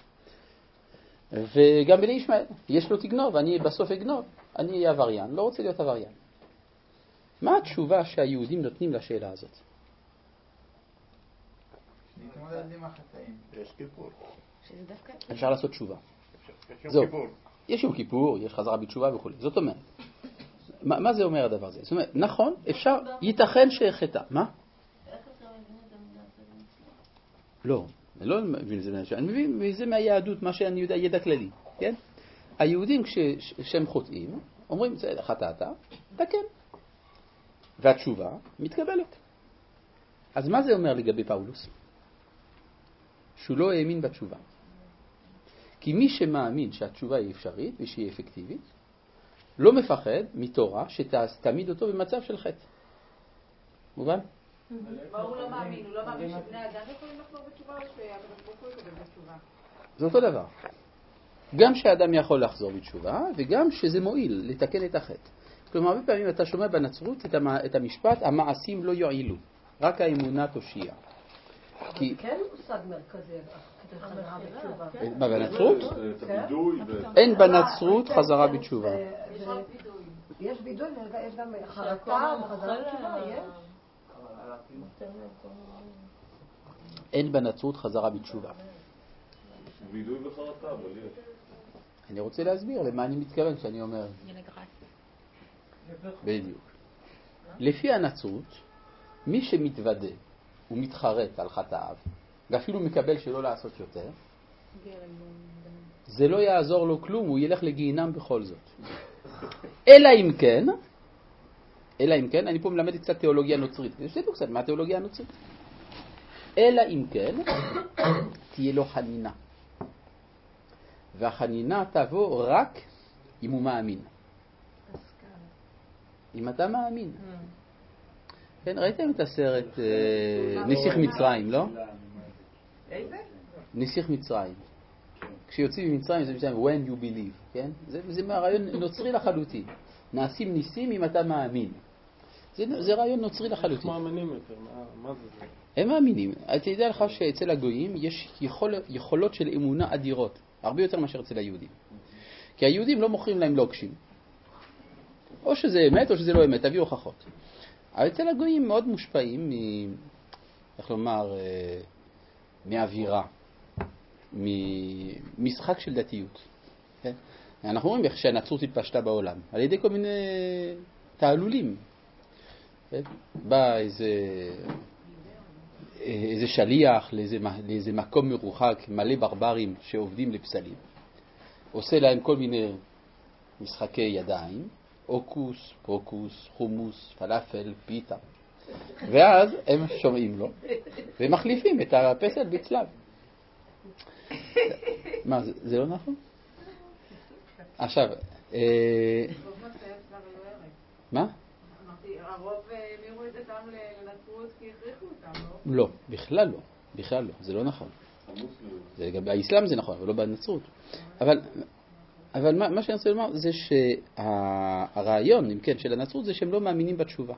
וגם בני ישמעאל, יש לו תגנוב, אני בסוף אגנוב, אני אהיה עבריין, לא רוצה להיות עבריין. מה התשובה שהיהודים נותנים לשאלה הזאת? נתמודד עם החטאים. יש כיפור. אפשר לעשות תשובה. יש יום כיפור. יש יום כיפור, יש חזרה בתשובה וכו'. זאת אומרת, מה, מה זה אומר הדבר הזה? זאת אומרת, נכון, אפשר, ייתכן שחטא. מה? איך אתה מבין את המילה הזאת? לא, אני לא מבין את זה. אני מבין מזה מהיהדות, מה שאני יודע, ידע כללי. כן? היהודים כשהם חוטאים, אומרים, חטאת, תקן. והתשובה מתקבלת. אז מה זה אומר לגבי פאולוס? שהוא לא האמין בתשובה. כי מי שמאמין שהתשובה היא אפשרית ושהיא אפקטיבית, לא מפחד מתורה שתעמיד אותו במצב של חטא. מובן? מה הוא לא מאמין? הוא לא מאמין שבני אדם יכולים לחזור בתשובה או שהקדוש ברוך הוא יקבל בתשובה? זה אותו דבר. גם שהאדם יכול לחזור בתשובה וגם שזה מועיל לתקן את החטא. כלומר, הרבה פעמים אתה שומע בנצרות את המשפט, המעשים לא יועילו, רק האמונה תושיע. אבל כן מושג מרכזי, חזרה בתשובה. מה, בנצרות? אין בנצרות חזרה בתשובה. יש בידוי, יש גם חרטה וחזרה בתשובה, יש. אין בנצרות חזרה בתשובה. בידוי וחרטה, אבל יש. אני רוצה להסביר למה אני מתכוון כשאני אומר. בדיוק. לפי הנצרות, מי שמתוודה ומתחרט על חטאיו, ואפילו מקבל שלא לעשות יותר, זה לא יעזור לו כלום, הוא ילך לגיהינם בכל זאת. אלא אם כן, אלא אם כן, אני פה מלמד קצת תיאולוגיה נוצרית, תשתתו קצת מה התיאולוגיה הנוצרית. אלא אם כן, תהיה לו חנינה. והחנינה תבוא רק אם הוא מאמין. אם אתה מאמין. כן, ראיתם את הסרט נסיך מצרים, לא? איזה? נסיך מצרים. כשיוצאים ממצרים זה מצרים when you believe, כן? זה, זה רעיון נוצרי לחלוטין. נעשים ניסים אם אתה מאמין. זה, זה רעיון נוצרי לחלוטין. איך מאמינים יותר? מה, מה זה זה? הם מאמינים. אתה יודע לך שאצל הגויים יש יכול, יכולות של אמונה אדירות, הרבה יותר מאשר אצל היהודים. כי היהודים לא מוכרים להם לוקשים. או שזה אמת או שזה לא אמת, תביאו הוכחות. אבל אצל הגויים מאוד מושפעים מ... איך לומר, מאווירה, ממשחק של דתיות. כן? אנחנו רואים איך שהנצרות התפשטה בעולם, על ידי כל מיני תעלולים. כן? בא איזה, איזה שליח לאיזה, לאיזה מקום מרוחק, מלא ברברים שעובדים לפסלים, עושה להם כל מיני משחקי ידיים, אוקוס, פוקוס, חומוס, פלאפל, פיתה. ואז הם שומעים לו ומחליפים את הפסל בצלב. מה, זה, זה לא נכון? עכשיו, מה? אמרתי, הרוב מירו את דתם לנצרות כי הכריחו אותם, לא? לא, בכלל לא. בכלל לא, זה לא נכון. זה גם באסלאם זה נכון, אבל לא בנצרות. אבל... אבל מה, מה שאני רוצה לומר זה שהרעיון, אם כן, של הנצרות זה שהם לא מאמינים בתשובה.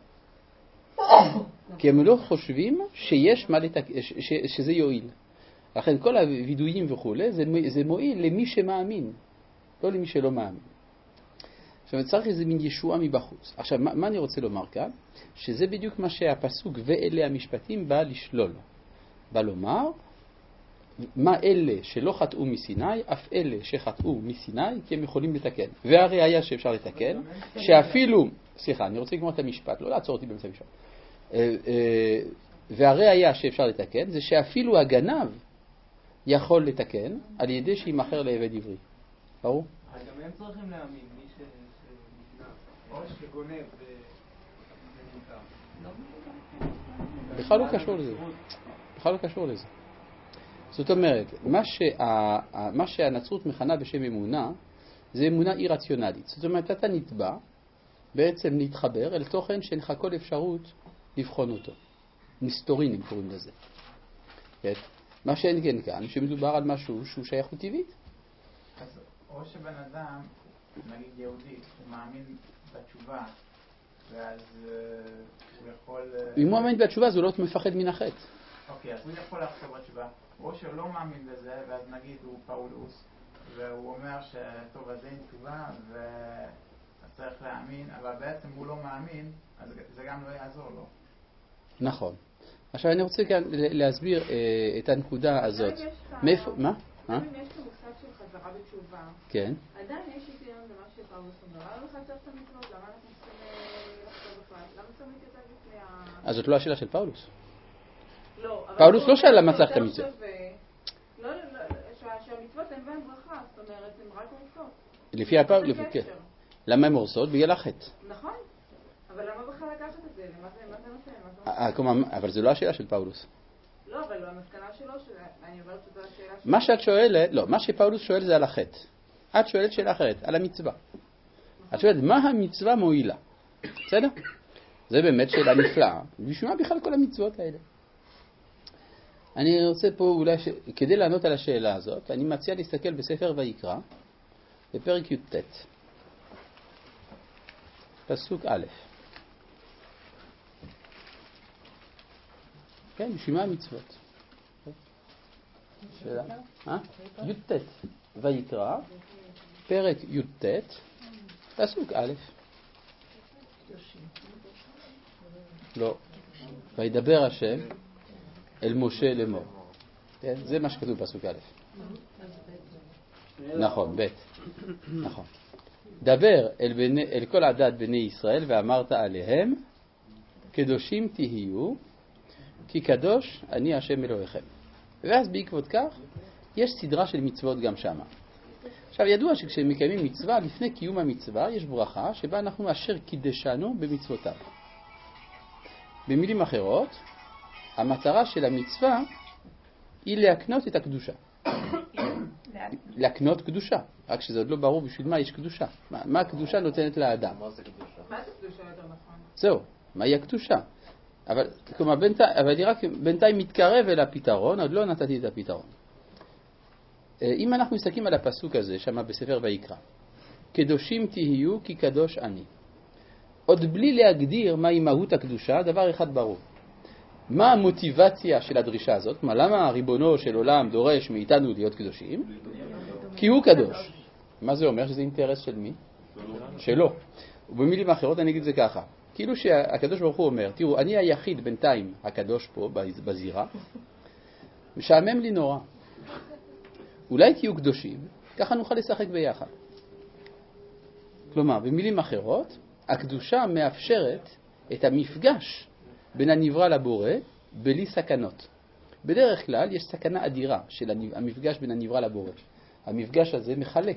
כי הם לא חושבים שיש מה לתק... ש... ש... שזה יועיל. לכן כל הווידויים וכו', זה, זה מועיל למי שמאמין, לא למי שלא מאמין. עכשיו, צריך איזה מין ישועה מבחוץ. עכשיו, מה, מה אני רוצה לומר כאן? שזה בדיוק מה שהפסוק ואלה המשפטים בא לשלול. בא לומר, מה אלה שלא חטאו מסיני, אף אלה שחטאו מסיני, כי הם יכולים לתקן. והראיה שאפשר לתקן, שאפילו, סליחה, אני רוצה לגמור את המשפט, לא לעצור אותי באמצע המשפט. והראיה שאפשר לתקן, זה שאפילו הגנב יכול לתקן, על ידי שימכר לעבד עברי. ברור? אז גם הם צריכים להאמין, מי שנגנב, או שגונב ונמכר. בכלל לא קשור לזה. בכלל לא קשור לזה. זאת אומרת, מה, שה, מה שהנצרות מכנה בשם אמונה, זה אמונה אי-רציונלית. זאת אומרת, אתה נתבע בעצם להתחבר אל תוכן שאין לך כל אפשרות לבחון אותו. נסטורינים קוראים לזה. כן? מה שאין כן כאן, שמדובר על משהו שהוא שייכות טבעית. אז או שבן אדם, נגיד יהודי, הוא מאמין בתשובה, ואז uh, הוא יכול... אם הוא מאמין בתשובה, אז הוא לא מפחד מן החטא. אוקיי, אז הוא יכול לחשוב בתשובה. או שלא מאמין בזה, ואז נגיד הוא פאולוס, והוא אומר שטוב, אז אין תשובה, ואז צריך להאמין, אבל בעצם הוא לא מאמין, אז זה גם לא יעזור לו. נכון. עכשיו אני רוצה כאן להסביר אה, את הנקודה הזאת. מאיפה? מה? אם יש את המושג של חזרה בתשובה, כן. עדיין יש היגיון במה שפאולוס אומר. למה לך צריך את המצוות? למה אנחנו צריכים לחזור בכלל? למה צריכים להתייצב לפני ה... אז זאת לא השאלה של פאולוס. לא, פאולוס לא שאל למה צריך את המצוות. לא, שהמצוות הן בהן ברכה, זאת אומרת, הן רק הורסות. לפי הפאולוס, כן. למה הן הורסות? בגלל החטא. נכון. אבל למה בכלל לקחת את זה? למה זה נותן? אבל זה לא השאלה של פאולוס. לא, אבל המסקנה שלו, אני אומרת שזו השאלה שלו. מה שאת שואלת, לא, מה שפאולוס שואל זה על החטא. את שואלת שאלה אחרת, על המצווה. את שואלת, מה המצווה מועילה? בסדר? זה באמת שאלה נפלאה. בשביל מה בכלל כל המצוות האלה? אני רוצה פה אולי, ש... כדי לענות על השאלה הזאת, אני מציע להסתכל בספר ויקרא, בפרק י"ט, פסוק א'. כן, בשביל מה המצוות? שאלה? אה? י"ט, ויקרא, פרק י"ט, פסוק א'. לא. וידבר השם אל משה לאמור. כן? זה מה שכתוב פסוק א'. נכון, ב'. נכון. דבר אל, בני, אל כל עדת בני ישראל ואמרת עליהם קדושים תהיו כי קדוש אני השם אלוהיכם. ואז בעקבות כך יש סדרה של מצוות גם שמה. עכשיו ידוע שכשמקיימים מצווה, לפני קיום המצווה יש ברכה שבה אנחנו אשר קידשנו במצוותיו. במילים אחרות, המטרה של המצווה היא להקנות את הקדושה. להקנות קדושה, רק שזה עוד לא ברור בשביל מה יש קדושה. מה, מה הקדושה נותנת לאדם? מה זה קדושה? מה זה קדושה יותר נכון? זהו, מהי הקדושה? אבל, כלומר, בינתיים, אבל אני רק בינתיים מתקרב אל הפתרון, עוד לא נתתי את הפתרון. אם אנחנו מסתכלים על הפסוק הזה, שמה בספר ויקרא, קדושים תהיו כי קדוש אני. עוד בלי להגדיר מהי מהות הקדושה, דבר אחד ברור. מה המוטיבציה של הדרישה הזאת? מה, למה ריבונו של עולם דורש מאיתנו להיות קדושים? כי הוא קדוש. מה זה אומר? שזה אינטרס של מי? שלו. ובמילים אחרות אני אגיד זה ככה. כאילו שהקדוש ברוך הוא אומר, תראו, אני היחיד בינתיים הקדוש פה בזירה, משעמם לי נורא. אולי תהיו קדושים, ככה נוכל לשחק ביחד. כלומר, במילים אחרות, הקדושה מאפשרת את המפגש בין הנברא לבורא בלי סכנות. בדרך כלל יש סכנה אדירה של המפגש בין הנברא לבורא. המפגש הזה מחלה.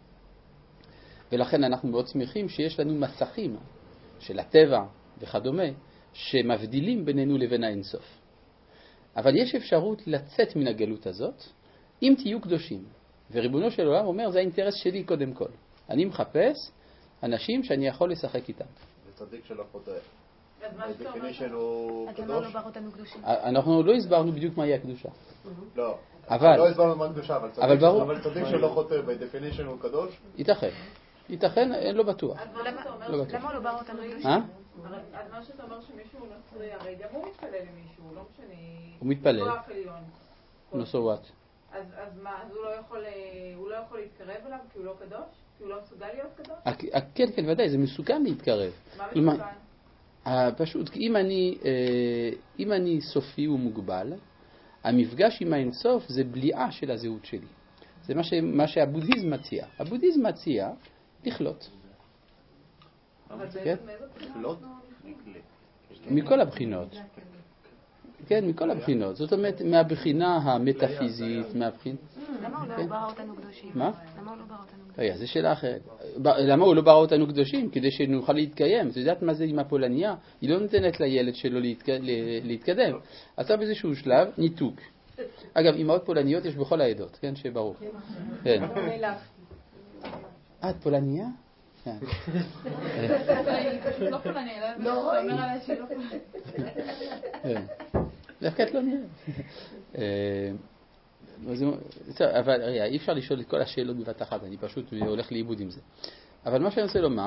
ולכן אנחנו מאוד שמחים שיש לנו מסכים של הטבע וכדומה שמבדילים בינינו לבין האינסוף. אבל יש אפשרות לצאת מן הגלות הזאת אם תהיו קדושים. וריבונו של עולם אומר, זה האינטרס שלי קודם כל. אני מחפש אנשים שאני יכול לשחק איתם. וצדיק שלא חוטא. אז מה שאתה אומר? אז למה לא בר אותנו קדושים? אנחנו לא הסברנו בדיוק מהי הקדושה. לא. אבל... לא הסברנו מה קדושה, אבל צדיק שלא חוטא, ב-definition הוא קדוש? ייתכן. ייתכן, לא בטוח. אז מה שאתה אומר? למה לא בר אותנו קדושים? אה? אז מה שאתה אומר שמישהו נוצרי, הרי גם הוא מתפלל למישהו, לא משנה. הוא מתפלל. לא so what? אז מה, אז הוא לא יכול להתקרב אליו כי הוא לא קדוש? כי הוא לא מסוגל להיות קדוש? כן, כן, ודאי, זה מסוכן להתקרב. מה מסוכן? פשוט, אם אני, אם אני סופי ומוגבל, המפגש עם האינסוף זה בליעה של הזהות שלי. זה מה, ש, מה שהבודהיזם מציע. הבודהיזם מציע לכלות. אבל בעצם מאיזה בחינות? מכל הבחינות. כן, מכל הבחינות. זאת אומרת, מהבחינה המטאפיזית, מהבחינה... למה הוא לא ברא אותנו קדושים? מה? למה הוא לא ברא אותנו קדושים? זו שאלה אחרת. למה הוא לא ברא אותנו קדושים? כדי שנוכל להתקיים. את יודעת מה זה עם הפולניה? היא לא נותנת לילד שלו להתקדם. עשה באיזשהו שלב ניתוק. אגב, אמהות פולניות יש בכל העדות, כן? שברור. כן. את פולניה? כן. לא פולניה, לא אומר עליי שהיא לא פולניה. דווקא את לא נראית. אבל אי אפשר לשאול את כל השאלות בבת אחת, אני פשוט הולך לאיבוד עם זה. אבל מה שאני רוצה לומר,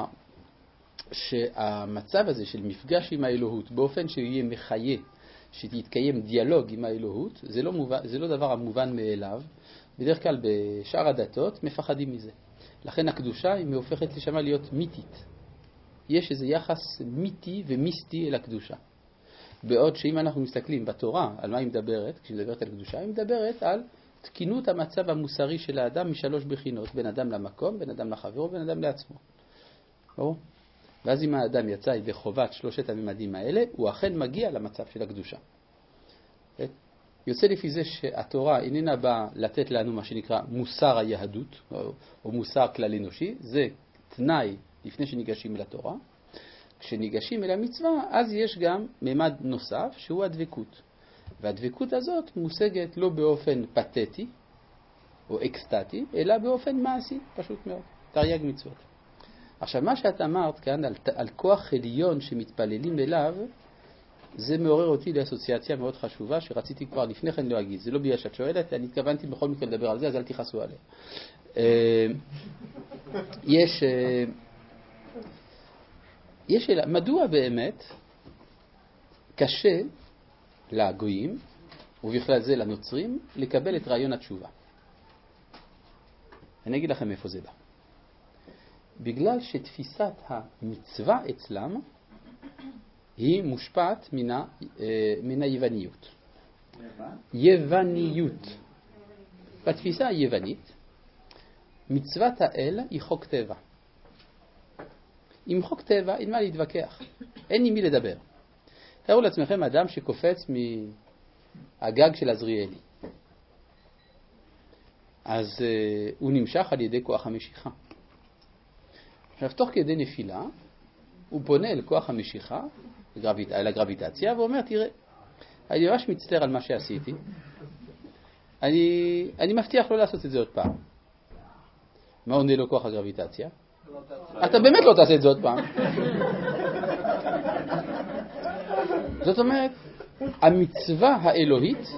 שהמצב הזה של מפגש עם האלוהות, באופן שיהיה מחיה, שתתקיים דיאלוג עם האלוהות, זה לא, מובן, זה לא דבר המובן מאליו. בדרך כלל בשאר הדתות מפחדים מזה. לכן הקדושה היא הופכת לשמה להיות מיתית. יש איזה יחס מיתי ומיסטי אל הקדושה. בעוד שאם אנחנו מסתכלים בתורה, על מה היא מדברת, כשהיא מדברת על קדושה, היא מדברת על תקינות המצב המוסרי של האדם משלוש בחינות, בין אדם למקום, בין אדם לחברו, בין אדם לעצמו. ברור? ואז אם האדם יצא ידי חובת שלושת הממדים האלה, הוא אכן מגיע למצב של הקדושה. יוצא לפי זה שהתורה איננה באה לתת לנו מה שנקרא מוסר היהדות, או, או מוסר כלל אנושי, זה תנאי לפני שניגשים לתורה, כשניגשים אל המצווה, אז יש גם ממד נוסף שהוא הדבקות. והדבקות הזאת מושגת לא באופן פתטי או אקסטטי, אלא באופן מעשי, פשוט מאוד, תרי"ג מצוות. עכשיו, מה שאת אמרת כאן על, על כוח עליון שמתפללים אליו, זה מעורר אותי לאסוציאציה מאוד חשובה שרציתי כבר לפני כן לא אגיד. זה לא בגלל שאת שואלת, אני התכוונתי בכל מקרה לדבר על זה, אז אל תכעסו עליה. יש, יש שאלה, מדוע באמת קשה לגויים, ובכלל זה לנוצרים, לקבל את רעיון התשובה? אני אגיד לכם איפה זה בא. בגלל שתפיסת המצווה אצלם היא מושפעת מן, ה, מן היווניות. יווניות. בתפיסה היוונית, מצוות האל היא חוק טבע. עם חוק טבע אין מה להתווכח, אין עם מי לדבר. תראו לעצמכם אדם שקופץ מהגג של עזריאלי. אז uh, הוא נמשך על ידי כוח המשיכה. עכשיו, תוך כדי נפילה, הוא פונה אל כוח המשיכה, אל הגרביטציה, ואומר, תראה, אני ממש מצטער על מה שעשיתי, אני, אני מבטיח לא לעשות את זה עוד פעם. מה עונה לו כוח הגרביטציה? אתה באמת לא תעשה את זה עוד פעם. זאת אומרת, המצווה האלוהית,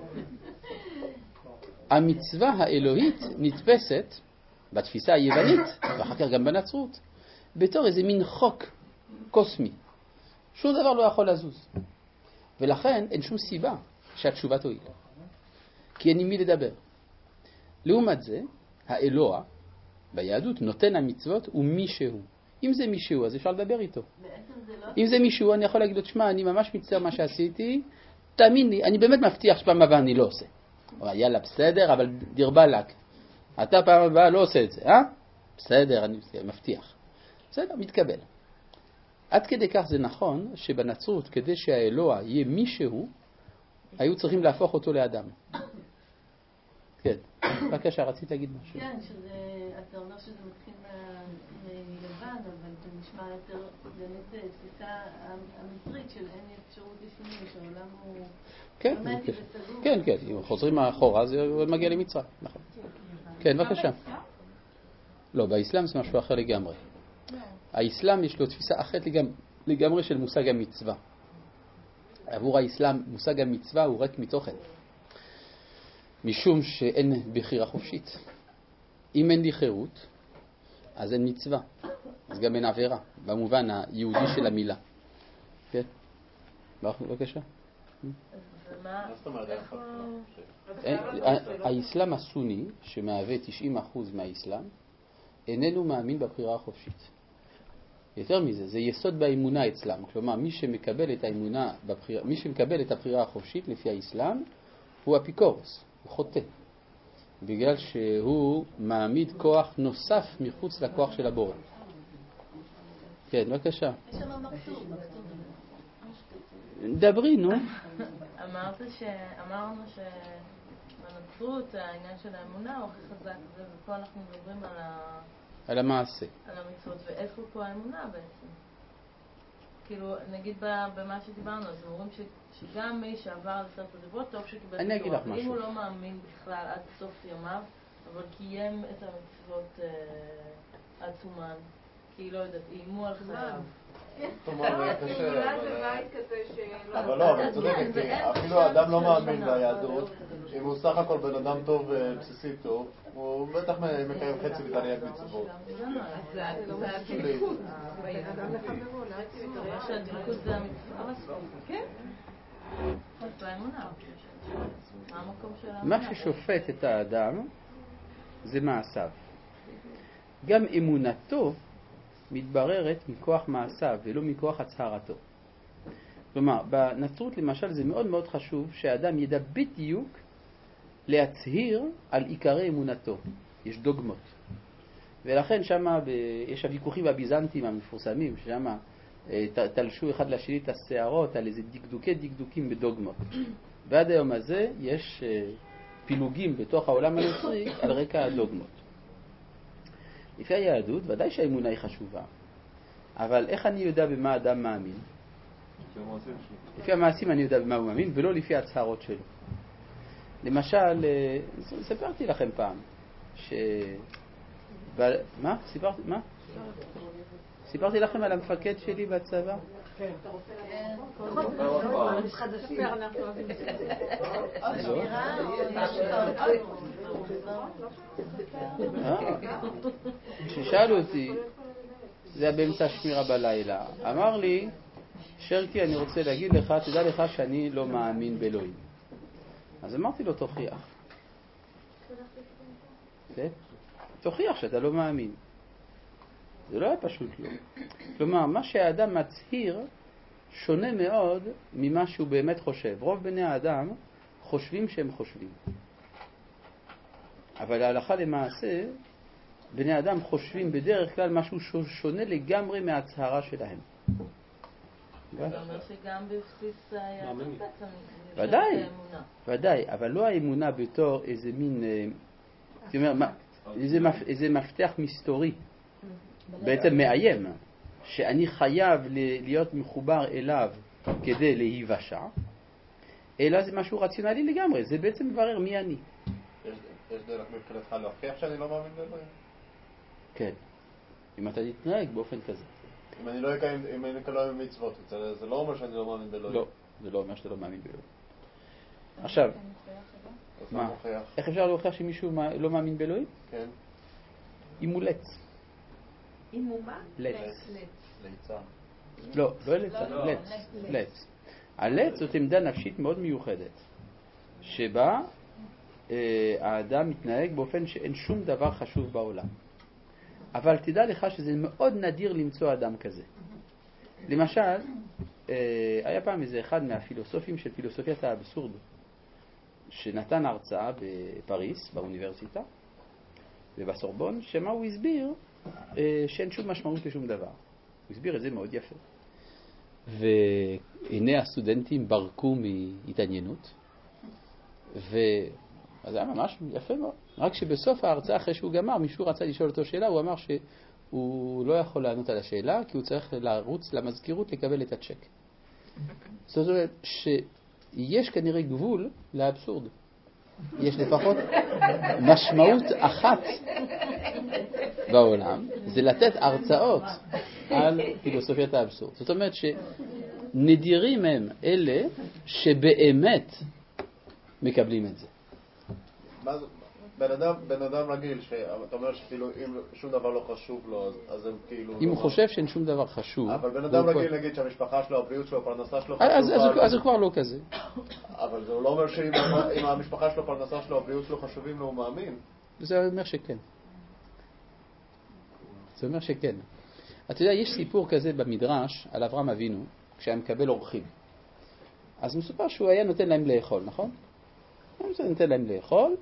המצווה האלוהית נתפסת בתפיסה היוונית, ואחר כך גם בנצרות, בתור איזה מין חוק קוסמי. שום דבר לא יכול לזוז. ולכן אין שום סיבה שהתשובה תועיל. כי אין עם מי לדבר. לעומת זה, האלוה ביהדות נותן המצוות הוא מישהו. אם זה מישהו, אז אפשר לדבר איתו. אם זה מישהו, אני יכול להגיד לו, תשמע, אני ממש מצטער מה שעשיתי, תאמין לי, אני באמת מבטיח שפעם הבאה אני לא עושה. או, יאללה, בסדר, אבל דיר בלק. אתה פעם הבאה לא עושה את זה, אה? בסדר, אני מבטיח. בסדר, מתקבל. עד כדי כך זה נכון שבנצרות, כדי שהאלוה יהיה מישהו, היו צריכים להפוך אותו לאדם. כן. בבקשה, רצית להגיד משהו. כן, שזה, אתה אומר שזה מתחיל מיוון, אבל זה נשמע יותר באמת תפיסה המצרית של אין אפשרות לשינוי, שהעולם הוא הרמטי וסגור. כן, כן, אם חוזרים מאחורה, זה מגיע למצרים. נכון. כן, בבקשה. לא, באסלאם זה משהו אחר לגמרי. האסלאם יש לו תפיסה אחרת לגמרי של מושג המצווה. עבור האסלאם מושג המצווה הוא רק מתוכן. משום שאין בחירה חופשית. אם אין לי חירות, אז אין מצווה. אז גם אין עבירה, במובן היהודי של המילה. כן? בבקשה. האסלאם הסוני, שמהווה תשעים אחוז מהאסלאם, איננו מאמין בבחירה החופשית. יותר מזה, זה יסוד באמונה אצלם. כלומר, מי שמקבל את האמונה, בבחיר, מי שמקבל את הבחירה החופשית לפי האסלאם, הוא אפיקורוס, הוא חוטא. בגלל שהוא מעמיד כוח נוסף מחוץ לכוח של הבורא. כן, בבקשה. יש שם מקטוב, מקטוב. דברי, נו. אמרת ש... אמרנו שבנצרות העניין של האמונה הוא הכי חזק, ופה אנחנו מדברים על ה... על המעשה. על המצוות, ואיפה פה האמונה בעצם? כאילו, נגיד במה שדיברנו, אז אומרים ש... שגם מי שעבר על עשרת הדיברות, טוב שקיבל אני אגיד לך משהו. אם הוא לא מאמין בכלל עד סוף ימיו, אבל קיים את המצוות אה, עד סומן, כי לא יודעת, איימו על חייו. אבל לא, אבל צודקת, אפילו האדם לא מאמין ביהדות, אם הוא סך הכל בן אדם טוב ובסיסי טוב, הוא בטח מקיים חצי בתרי"ג מצוות. זה הדבקות, בין אדם לחברו, מה שהדבקות זה המצווה. כן. מה ששופט את האדם זה מעשיו. גם אמונתו מתבררת מכוח מעשיו ולא מכוח הצהרתו. כלומר, בנצרות למשל זה מאוד מאוד חשוב שהאדם ידע בדיוק להצהיר על עיקרי אמונתו. יש דוגמות. ולכן שמה ב... יש הוויכוחים הביזנטיים המפורסמים, ששמה תלשו אחד לשני את השערות על איזה דקדוקי דקדוקים בדוגמות. ועד היום הזה יש פילוגים בתוך העולם הנוצרי על רקע הדוגמות. לפי היהדות, ודאי שהאמונה היא חשובה, אבל איך אני יודע במה אדם מאמין? לפי המעשים אני יודע במה הוא מאמין, ולא לפי ההצהרות שלו. למשל, ספרתי לכם פעם, ש... מה? סיפרתי, מה? סיפרתי לכם על המפקד שלי בצבא? כן. כששאלו אותי, זה היה באמצע שמירה בלילה, אמר לי, שרקי, אני רוצה להגיד לך, תדע לך שאני לא מאמין באלוהים. אז אמרתי לו, תוכיח. תוכיח שאתה לא מאמין. זה לא היה פשוט לא. כלומר, מה שהאדם מצהיר שונה מאוד ממה שהוא באמת חושב. רוב בני האדם חושבים שהם חושבים. אבל להלכה למעשה, בני האדם חושבים בדרך כלל משהו שונה לגמרי מההצהרה שלהם. זה אומר שגם בבסיס היהדות בעצם ודאי, ודאי, אבל לא האמונה בתור איזה מין, זאת אומרת, איזה מפתח מסתורי, בעצם מאיים, שאני חייב להיות מחובר אליו כדי להיוושע, אלא זה משהו רציונלי לגמרי, זה בעצם מברר מי אני. יש דרך מבחינתך להוכיח שאני לא מאמין באלוהים? כן, אם אתה תתנהג באופן כזה. אם אני לא אקיים, אם אני אקיים מצוות, זה לא אומר שאני לא מאמין באלוהים. לא, זה לא אומר שאתה לא מאמין באלוהים. עכשיו, מה? איך אפשר להוכיח שמישהו לא מאמין באלוהים? כן. אם הוא לץ. אם הוא מה? לץ. ליצה. לא, לא ליצה, לץ. לץ. הלץ זאת עמדה נפשית מאוד מיוחדת, שבה האדם מתנהג באופן שאין שום דבר חשוב בעולם. אבל תדע לך שזה מאוד נדיר למצוא אדם כזה. למשל, היה פעם איזה אחד מהפילוסופים של פילוסופיית האבסורד, שנתן הרצאה בפריס, באוניברסיטה, ובסורבון, שמה הוא הסביר שאין שום משמעות לשום דבר. הוא הסביר את זה מאוד יפה. והנה הסטודנטים ברקו מהתעניינות, ו... אז זה היה ממש יפה מאוד. רק שבסוף ההרצאה, אחרי שהוא גמר, מישהו רצה לשאול אותו שאלה, הוא אמר שהוא לא יכול לענות על השאלה, כי הוא צריך לרוץ למזכירות לקבל את הצ'ק. זאת אומרת שיש כנראה גבול לאבסורד. יש לפחות משמעות אחת בעולם, זה לתת הרצאות על פילוסופיית האבסורד. זאת אומרת שנדירים הם אלה שבאמת מקבלים את זה. מה זה? בן אדם, בן אדם רגיל, שאתה אומר שכאילו אם שום דבר לא חשוב לו, אז הם כאילו... אם הוא חושב שאין שום דבר חשוב... אבל בן אדם רגיל נגיד שהמשפחה שלו, הבריאות שלו, הפרנסה שלו חשובה... אז הוא כבר לא כזה. אבל זה לא אומר שאם המשפחה שלו, הפרנסה שלו, הבריאות שלו חשובים לו, הוא מאמין. זה אומר שכן. זה אומר שכן. אתה יודע, יש סיפור כזה במדרש על אברהם אבינו, כשהיה מקבל אורחים. אז מסופר שהוא היה נותן להם לאכול, נכון? הוא נותן להם לאכול,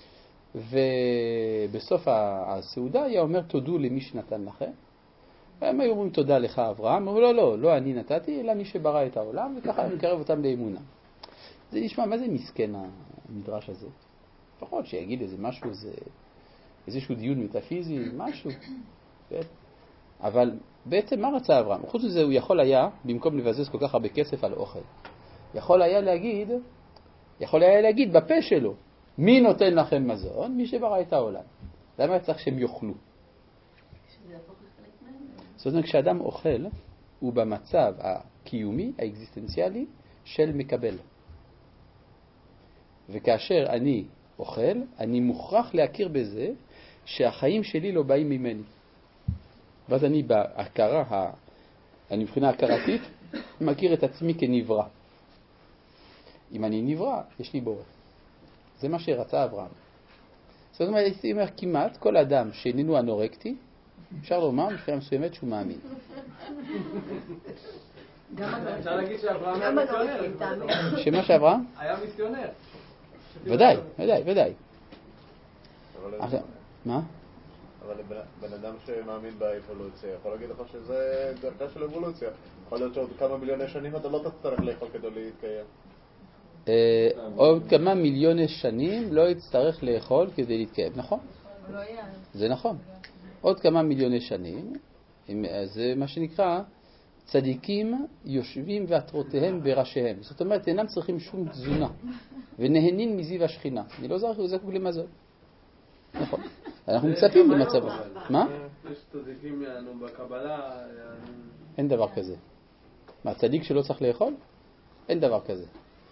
ובסוף הסעודה היה אומר תודו למי שנתן לכם. והם היו אומרים תודה לך אברהם, אבל לא, לא, לא אני נתתי, אלא מי שברא את העולם, וככה אני מקרב אותם לאמונה. זה נשמע, מה זה מסכן המדרש הזה? לפחות שיגיד איזה משהו, איזה, איזשהו דיון מטאפיזי, משהו. אבל בעצם מה רצה אברהם? חוץ מזה הוא יכול היה, במקום לבזז כל כך הרבה כסף על אוכל, יכול היה להגיד, יכול היה להגיד בפה שלו, מי נותן לכם מזון? מי שברא את העולם. למה צריך שהם יאכלו? זאת אומרת, כשאדם אוכל, הוא במצב הקיומי, האקזיסטנציאלי, של מקבל. וכאשר אני אוכל, אני מוכרח להכיר בזה שהחיים שלי לא באים ממני. ואז אני בהכרה, אני מבחינה הכרתית, מכיר את עצמי כנברא. אם אני נברא, יש לי בורא. זה מה שרצה אברהם. זאת אומרת, הייתי אומר, כמעט כל אדם שאיננו אנורקטי, אפשר לומר מבחינה מסוימת שהוא מאמין. אפשר להגיד שאברהם היה מיסיונר. שמה שאברהם? היה מיסיונר. ודאי, ודאי, ודאי. מה? אבל בן אדם שמאמין באבולוציה, יכול להגיד לך שזה דרכה של אבולוציה. יכול להיות שעוד כמה מיליוני שנים אתה לא תצטרך לאכול כדי להתקיים. עוד כמה מיליוני שנים לא יצטרך לאכול כדי להתקיים, נכון? זה נכון. עוד כמה מיליוני שנים זה מה שנקרא צדיקים יושבים ועטרותיהם בראשיהם. זאת אומרת, אינם צריכים שום תזונה, ונהנים מזיו השכינה. אני לא זקוק למזון. נכון. אנחנו מצפים למצב. מה? יש צדיקים בקבלה. אין דבר כזה. מה, צדיק שלא צריך לאכול? אין דבר כזה.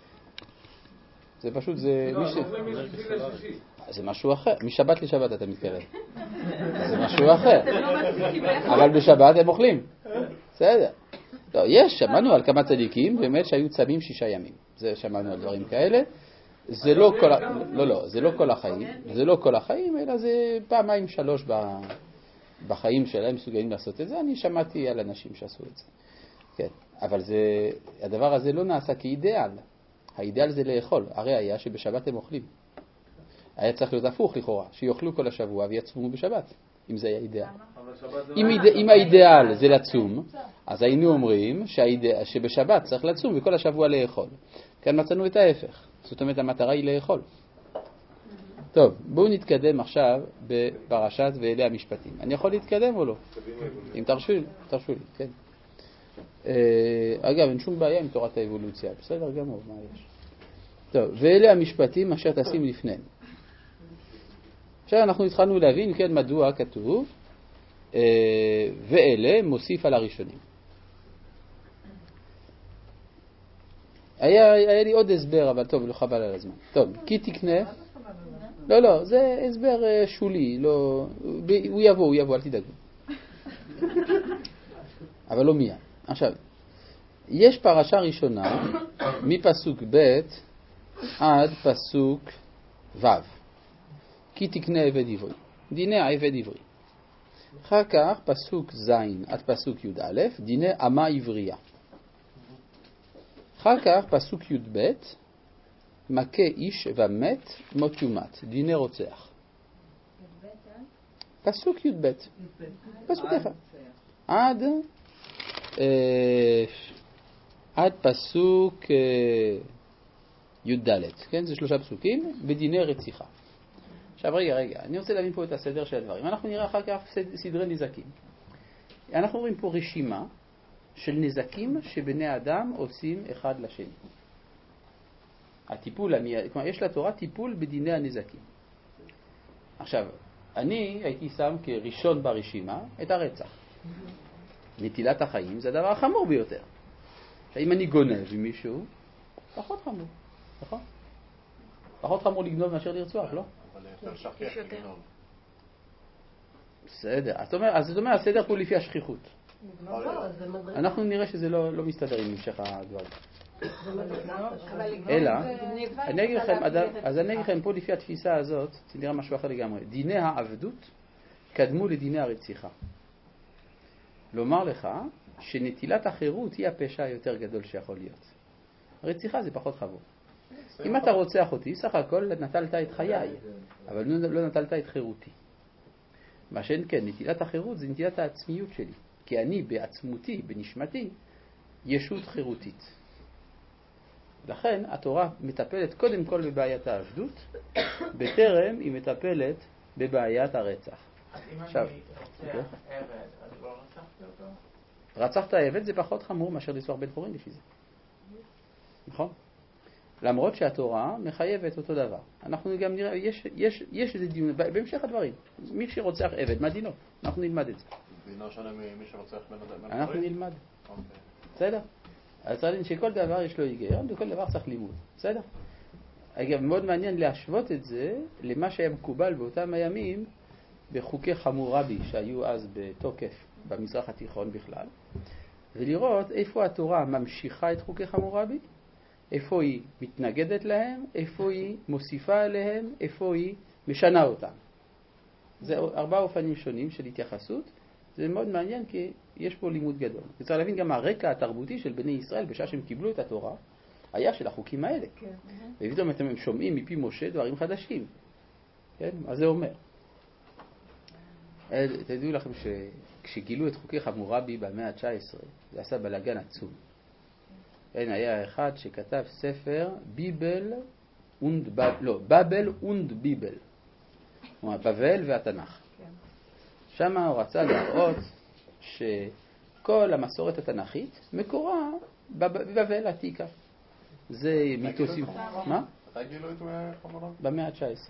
זה פשוט, זה... זה משהו אחר. משבת לשבת אתה מתקרב. זה משהו אחר. אבל בשבת הם אוכלים. בסדר. לא, יש, שמענו על כמה צדיקים, באמת שהיו צמים שישה ימים. זה שמענו על דברים כאלה. זה לא כל, לא, לא, זה לא כל החיים. זה לא כל החיים, אלא זה פעמיים שלוש בחיים שלהם מסוגלים לעשות את זה. אני שמעתי על אנשים שעשו את זה. כן. אבל זה, הדבר הזה לא נעשה כאידאל. האידאל זה לאכול. הרי היה שבשבת הם אוכלים. היה צריך להיות הפוך לכאורה, שיאכלו כל השבוע ויצומו בשבת, אם זה היה אידאל. אם, איד... אם האידאל זה לצום, אז היינו אומרים שהאידאל... שבשבת צריך לצום וכל השבוע לאכול. כאן מצאנו את ההפך. זאת אומרת, המטרה היא לאכול. טוב, בואו נתקדם עכשיו בפרשת ואלה המשפטים. אני יכול להתקדם או לא? אם תרשו לי, תרשו לי, כן. אגב, אין שום בעיה עם תורת האבולוציה. בסדר גמור, מה יש? טוב, ואלה המשפטים אשר תשים לפניהם. עכשיו אנחנו התחלנו להבין, כן, מדוע כתוב ואלה מוסיף על הראשונים. היה, היה לי עוד הסבר, אבל טוב, לא חבל על הזמן. טוב, כי תקנה... לא, לא, זה הסבר שולי, לא... הוא יבוא, הוא יבוא, אל תדאגו. אבל לא מיד. עכשיו, יש פרשה ראשונה, מפסוק ב' עד פסוק ו'. כי תקנה עבד עברי. דיני העבד עברי. אחר כך פסוק ז' עד פסוק י' א', דיני אמה עברייה. אחר כך פסוק י' ב', מכה איש ומת מות יומת, דיני רוצח. פסוק י' ב', פסוק אחד. עד, אה, עד פסוק אה, י' ד', כן? זה שלושה פסוקים, בדיני רציחה. עכשיו רגע, רגע, אני רוצה להבין פה את הסדר של הדברים. אנחנו נראה אחר כך סדרי נזקים. אנחנו רואים פה רשימה של נזקים שבני אדם עושים אחד לשני. הטיפול, כלומר, יש לתורה טיפול בדיני הנזקים. עכשיו, אני הייתי שם כראשון ברשימה את הרצח. נטילת החיים זה הדבר החמור ביותר. עכשיו, אם אני גונב עם מישהו, פחות חמור, נכון? פחות חמור לגנוב מאשר לרצוח, לא? יותר שכיח לגנוב. בסדר. אז זאת אומרת, הסדר פה לפי השכיחות. אנחנו נראה שזה לא מסתדר עם המשך הדברים. אלא, אני אגיד לכם, אז אני אגיד לכם פה לפי התפיסה הזאת, זה נראה משהו אחר לגמרי. דיני העבדות קדמו לדיני הרציחה. לומר לך שנטילת החירות היא הפשע היותר גדול שיכול להיות. הרציחה זה פחות חמור. אם אתה רוצח אותי, סך הכל נטלת את חיי, אבל לא נטלת את חירותי. מה שאין כן, נטילת החירות זה נטילת העצמיות שלי. כי אני בעצמותי, בנשמתי, ישות חירותית. לכן התורה מטפלת קודם כל בבעיית העבדות, בטרם היא מטפלת בבעיית הרצח. אז אם אני רוצח עבד, אז לא רצחתי אותו? רצחת עבד זה פחות חמור מאשר לסוח בן חורין לפי זה. נכון? למרות שהתורה מחייבת אותו דבר. אנחנו גם נראה, יש, יש, יש איזה דיון, בהמשך הדברים. מי שרוצח עבד, מה דינו? אנחנו נלמד את זה. דינו שונה ממי שרוצח בן חורין? אנחנו נלמד. בסדר? אז צריך שכל דבר יש לו היגיון, וכל דבר צריך לימוד. בסדר? אגב, מאוד מעניין להשוות את זה למה שהיה מקובל באותם הימים בחוקי חמורבי שהיו אז בתוקף במזרח התיכון בכלל, ולראות איפה התורה ממשיכה את חוקי חמורבי, איפה היא מתנגדת להם, איפה היא מוסיפה עליהם, איפה היא משנה אותם. זה ארבעה אופנים שונים של התייחסות. זה מאוד מעניין כי יש פה לימוד גדול. צריך להבין גם הרקע התרבותי של בני ישראל בשעה שהם קיבלו את התורה, היה של החוקים האלה. כן. ופתאום אתם שומעים מפי משה דברים חדשים. כן? מה זה אומר? תדעו לכם שכשגילו את חוקי חמורבי במאה ה-תשע עשרה, זה עשה בלגן עצום. כן, היה אחד שכתב ספר ביבל und בבל, לא, בבל und ביבל. כלומר, בבל והתנ"ך. שם הוא רצה להראות שכל המסורת התנ"כית מקורה בבבל העתיקה. זה מיתוסים. מה? מתי גילו את חמורבי? במאה ה-תשע עשרה.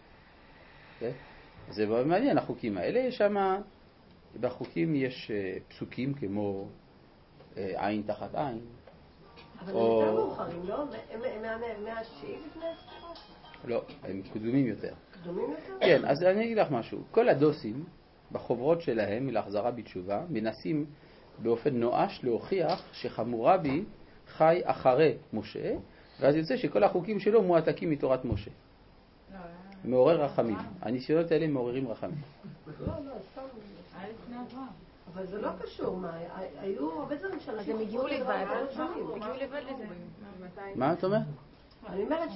זה מאוד מעניין, החוקים האלה. יש שם, בחוקים יש פסוקים כמו עין תחת עין. אבל הם יותר מאוחרים, לא? הם מהמאה התשיעית לפני הספירה? לא, הם קדומים יותר. קדומים יותר? כן, אז אני אגיד לך משהו. כל הדוסים, בחוברות שלהם להחזרה בתשובה, מנסים באופן נואש להוכיח שחמורבי חי אחרי משה, ואז יוצא שכל החוקים שלו מועתקים מתורת משה. מעורר רחמים. הניסיונות האלה מעוררים רחמים. לא, לא, סתם. אבל זה לא קשור, מה? היו הרבה דברים שאנשים... הם הגיעו לבד, הגיעו לבד לזה. מה את אומרת? אני אומרת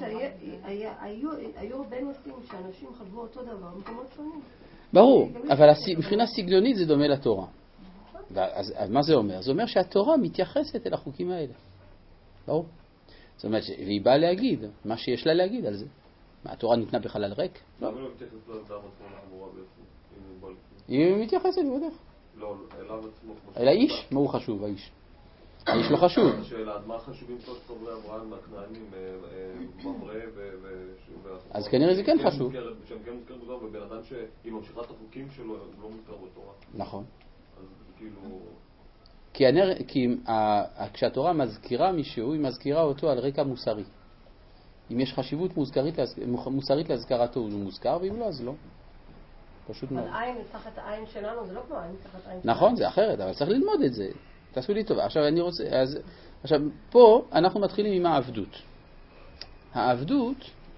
שהיו הרבה נושאים שאנשים חשבו אותו דבר במקומות שונים. ברור, אבל מבחינה סגנונית זה דומה לתורה. אז מה זה אומר? זה אומר שהתורה מתייחסת אל החוקים האלה. ברור. זאת אומרת, והיא באה להגיד מה שיש לה להגיד על זה. מה, התורה ניתנה בחלל ריק? לא. למה לא מתייחסת לאדם עצמו לחמורה בעצם? היא מתייחסת בוודאי. לא, אליו עצמו. אל האיש? מה הוא חשוב, האיש? האיש לא חשוב. השאלה, אז מה חשובים שלושת חברי אברהם מהכנענים, ממרא ו... אז כנראה זה כן חשוב. שהם כן מוזכרים בתורה, ובן אדם שהיא ממשיכה את החוקים שלו, הוא לא מוזכר בתורה. נכון. אז כאילו... כי, הנר, כי כשהתורה מזכירה מישהו, היא מזכירה אותו על רקע מוסרי. אם יש חשיבות מוזכרית, מוסרית להזכרתו, הוא מוזכר, ואם לא, אז לא. פשוט מאוד. אבל עין תחת העין שלנו, זה לא כמו עין תחת עין. נכון, זה אחרת, אבל צריך ללמוד את זה. תעשו לי טובה. עכשיו, אני רוצה... אז, עכשיו, פה אנחנו מתחילים עם העבדות. העבדות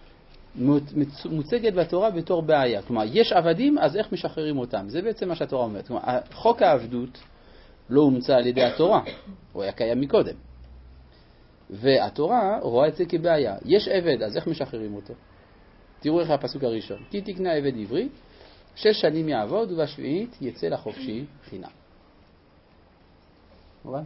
מוצגת בתורה בתור בעיה. כלומר, יש עבדים, אז איך משחררים אותם? זה בעצם מה שהתורה אומרת. כלומר, חוק העבדות לא הומצא על ידי התורה, הוא היה קיים מקודם. והתורה רואה את זה כבעיה. יש עבד, אז איך משחררים אותו? תראו איך הפסוק הראשון. כי תקנה עבד עברי, שש שנים יעבוד ובשביעית יצא לחופשי חינם. מובן?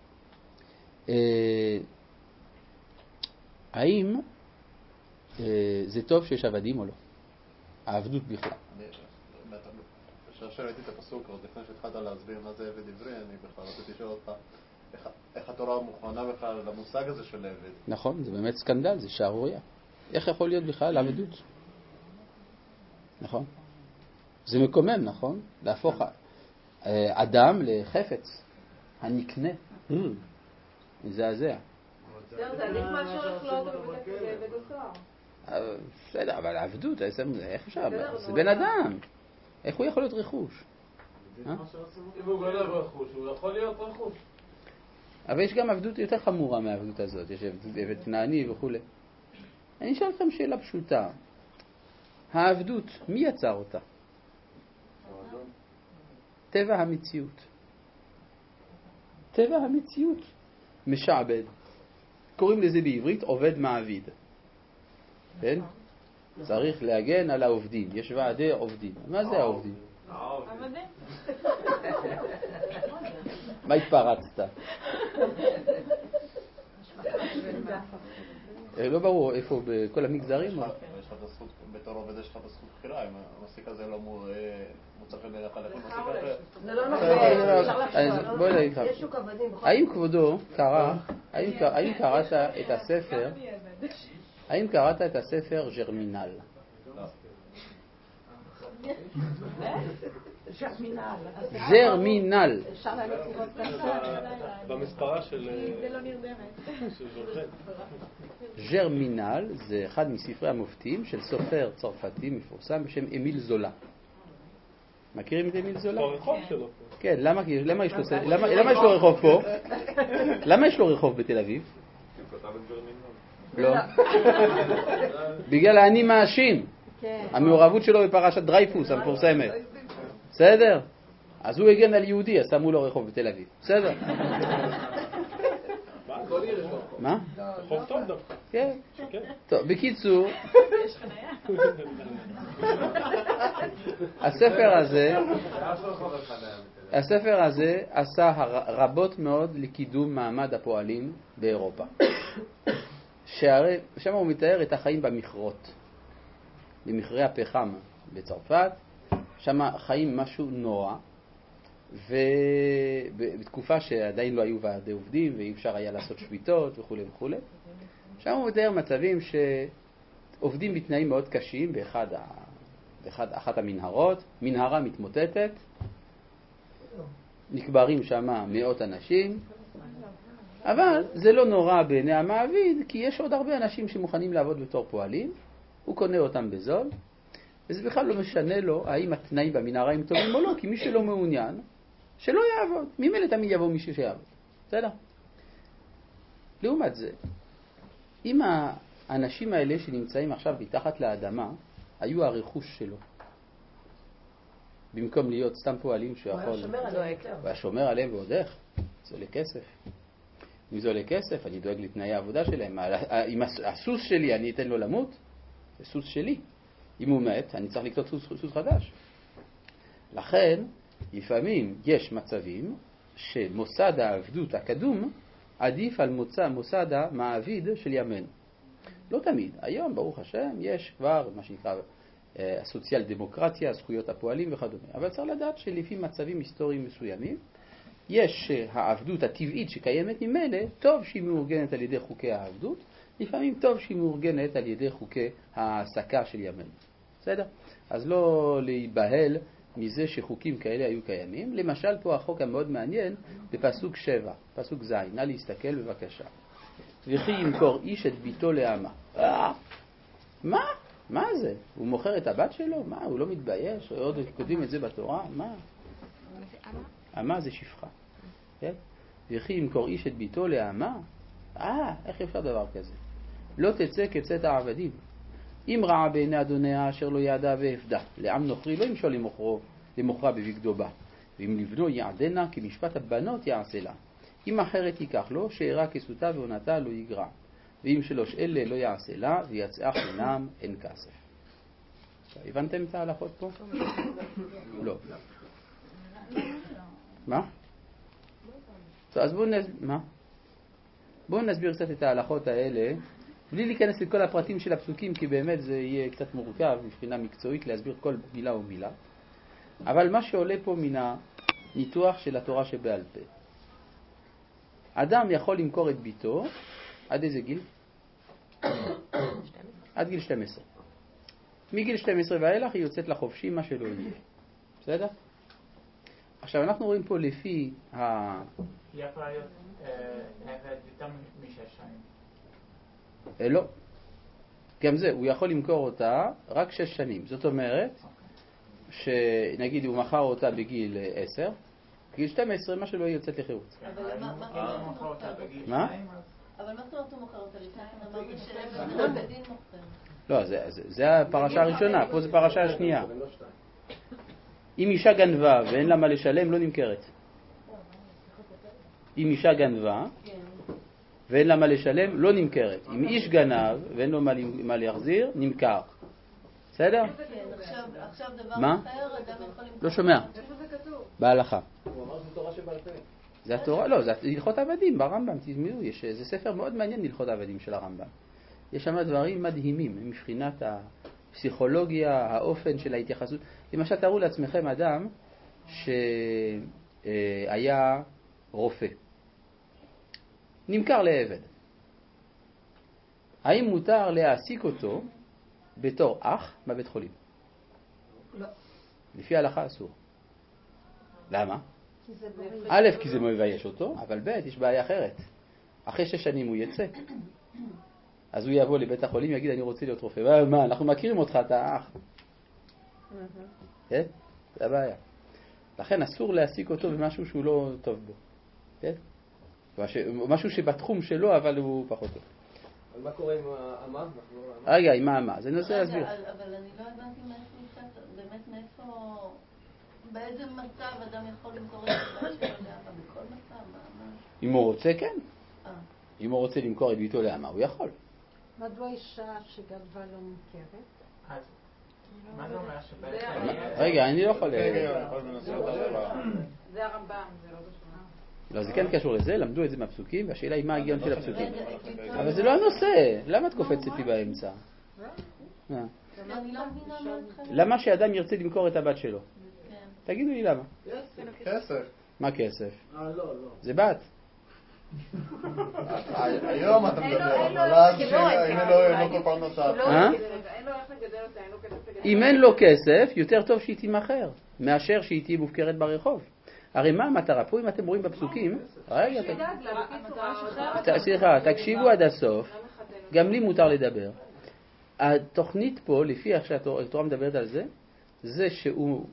האם זה טוב שיש עבדים או לא? העבדות בכלל. כאשר ראיתי את הפסוק, עוד לפני שהתחלת להסביר מה זה עבד עברי, אני בכלל רציתי לשאול אותך איך התורה מוכנה בכלל למושג הזה של עבד. נכון, זה באמת סקנדל, זה שערוריה. איך יכול להיות בכלל עבדות? נכון? זה מקומם, נכון? להפוך אדם לחפץ, הנקנה. מזעזע. זה עדיף מאשר לחלוק בבית הסוהר. בסדר, אבל העבדות, איך אפשר? זה בן אדם. איך הוא יכול להיות רכוש? אם הוא גונב רכוש, הוא יכול להיות רכוש. אבל יש גם עבדות יותר חמורה מהעבדות הזאת. יש עבד כנעני וכו'. אני אשאל לכם שאלה פשוטה. העבדות, מי יצר אותה? טבע המציאות. טבע המציאות. משעבד. קוראים לזה בעברית עובד מעביד. כן? צריך להגן על העובדים. יש ועדי עובדים. מה זה העובדים? עבדים. מה התפרצת? לא ברור איפה בכל המגזרים. יש לך את הזכות, בתור עובד יש לך את הזכות בחירה, אם המסיק הזה לא מוצא חן בעיניך לכל מסיק אחר. זה לא נכון. בואי נגיד לך. יש שוק עבדים. האם כבודו קרא, האם קראת את הספר, האם קראת את הספר ג'רמינל? ג'רמינל. ג'רמינל. במספרה של... זה לא נרדמת. ג'רמינל זה אחד מספרי המופתים של סופר צרפתי מפורסם בשם אמיל זולה. מכירים את אמיל זולה? ברחוב שלו. כן, למה יש לו רחוב פה? למה יש לו רחוב בתל אביב? לא. בגלל האני מאשים. המעורבות שלו בפרשת דרייפוס המפורסמת. בסדר? אז הוא הגן על יהודי, אז שמו לו רחוב בתל אביב. בסדר? מה? רחוב טוב דווקא. כן. טוב, בקיצור, הספר הזה, הספר הזה עשה רבות מאוד לקידום מעמד הפועלים באירופה. שהרי שם הוא מתאר את החיים במכרות, במכרי הפחם בצרפת. שם חיים משהו נורא, ובתקופה שעדיין לא היו ועדי עובדים ואי אפשר היה לעשות שביתות וכו' וכו'. שם הוא מתאר מצבים שעובדים בתנאים מאוד קשים באחד, באחד, אחת המנהרות, מנהרה מתמוטטת, נקברים שם מאות אנשים, אבל זה לא נורא בעיני המעביד, כי יש עוד הרבה אנשים שמוכנים לעבוד בתור פועלים, הוא קונה אותם בזול, וזה בכלל לא משנה לו האם התנאים במנהרה הם טובים או לא, כי מי שלא מעוניין, שלא יעבוד. ממילא תמיד יבוא מישהו שיעבוד. בסדר? לעומת זה, אם האנשים האלה שנמצאים עכשיו מתחת לאדמה, היו הרכוש שלו, במקום להיות סתם פועלים שיכול... הוא היה שומר עליהם. הוא היה שומר עליהם ועוד איך. זה עולה כסף. אם זה עולה כסף, אני דואג לתנאי העבודה שלהם. אם הסוס שלי, אני אתן לו למות, זה סוס שלי. אם הוא מת, אני צריך לקנות סוס, סוס חדש. לכן, לפעמים יש מצבים שמוסד העבדות הקדום עדיף על מוצא מוסד המעביד של ימינו. לא תמיד. היום, ברוך השם, יש כבר מה שנקרא הסוציאל דמוקרטיה, זכויות הפועלים וכדומה. אבל צריך לדעת שלפי מצבים היסטוריים מסוימים, יש העבדות הטבעית שקיימת ממילא, טוב שהיא מאורגנת על ידי חוקי העבדות, לפעמים טוב שהיא מאורגנת על ידי חוקי העסקה של ימינו. בסדר? אז לא להיבהל מזה שחוקים כאלה היו קיימים. למשל פה החוק המאוד מעניין בפסוק שבע, פסוק זין. נא להסתכל בבקשה. וכי ימכור איש את ביתו לאמה. מה? מה זה? הוא מוכר את הבת שלו? מה? הוא לא מתבייש? עוד כותבים את זה בתורה? מה? אמה זה שפחה. כן? וכי ימכור איש את ביתו לאמה? אה, איך אפשר דבר כזה? לא תצא כצאת העבדים. אם רעה בעיני אדוניה אשר לא יעדה והפדה. לעם נוכרי לא ימשול למוכרו, למוכרה בבגדו בה. ואם לבנו יעדנה כמשפט הבנות יעשה לה. אם אחרת ייקח לו, שאירה כסותה ועונתה לא יגרע. ואם שלוש אלה לא יעשה לה, ויצאה חינם אין כסף. הבנתם את ההלכות פה? לא. מה? אז בואו נסביר, מה? בואו נסביר קצת את ההלכות האלה, בלי להיכנס לכל הפרטים של הפסוקים, כי באמת זה יהיה קצת מורכב מבחינה מקצועית להסביר כל מילה ומילה. אבל מה שעולה פה מן הניתוח של התורה שבעל פה. אדם יכול למכור את ביתו עד איזה גיל? עד גיל שתים עשרה. מגיל שתים עשרה ואילך היא יוצאת לחופשי מה שלא יהיה. בסדר? עכשיו אנחנו רואים פה לפי ה... היא יכולה להיות עבד יותר משש שנים. לא. גם זה, הוא יכול למכור אותה רק שש שנים. זאת אומרת, שנגיד הוא מכר אותה בגיל עשר, בגיל שתים עשרה מה שלא יהיה יוצאת לחירות. אבל מה הוא מוכר אותה בגיל שתיים? אבל מה זאת אומרת הוא מוכר אותה לפני? אמרת שבן בדין מוכר. לא, זה, זה, זה הפרשה הראשונה, פה זה פרשה השנייה. אם אישה גנבה ואין לה מה לשלם, לא נמכרת. אם אישה גנבה ואין לה מה לשלם, לא נמכרת. אם איש גנב ואין לו מה להחזיר, נמכר. בסדר? עכשיו דבר מה? אחר, אדם יכול למכור. לא שומע. בהלכה. הוא אמר שזה תורה שבעל פה. זה התורה, לא, זה הלכות עבדים ברמב"ם, תזמינו, יש, זה ספר מאוד מעניין הלכות עבדים של הרמב"ם. יש שם דברים מדהימים, מבחינת הפסיכולוגיה, האופן של ההתייחסות. למשל, תראו לעצמכם אדם שהיה רופא. נמכר לעבד. האם מותר להעסיק אותו בתור אח בבית חולים? לא. לפי ההלכה אסור. למה? א', כי זה מבייש אותו, אבל ב', יש בעיה אחרת. אחרי שש שנים הוא יצא. אז הוא יבוא לבית החולים ויגיד, אני רוצה להיות רופא. מה, אנחנו מכירים אותך, אתה אח. כן? זה הבעיה. לכן אסור להעסיק אותו במשהו שהוא לא טוב בו. כן? משהו שבתחום שלו, אבל הוא פחות טוב. אבל מה קורה עם האמה? רגע, עם האמה. זה נושא להסביר. אבל אני לא הבנתי באמת מאיפה... באיזה מצב אדם יכול למכור את ביתו לאמה? בכל מצב? אם הוא רוצה, כן. אם הוא רוצה למכור את ביתו לאמה, הוא יכול. מדוע אישה שגנבה לא נמכרת? מה זה אומר שבעצם... רגע, אני לא יכול... זה הרמב"ם, זה לא קשור. לא, זה כן קשור לזה, למדו את זה מהפסוקים, והשאלה היא מה ההגיון של הפסוקים. אבל זה לא הנושא, למה את קופצת לי באמצע? אני לא מבינה מה... למה שאדם ירצה למכור את הבת שלו? תגידו לי למה. כסף. מה כסף? אה, לא, לא. זה בת. היום אתה מדבר, אבל אז שאם אין לו כל פרנסה. אין לו איך לגדל אותה, אין לו כסף לגדל. אם אין לו כסף, יותר טוב שהיא תימכר, מאשר שהיא תהיה מופקרת ברחוב. הרי מה המטרה פה, אם אתם רואים בפסוקים, רגע, סליחה, תקשיבו עד הסוף, גם לי מותר לדבר. התוכנית פה, לפי איך שהתורה מדברת על זה, זה שהוא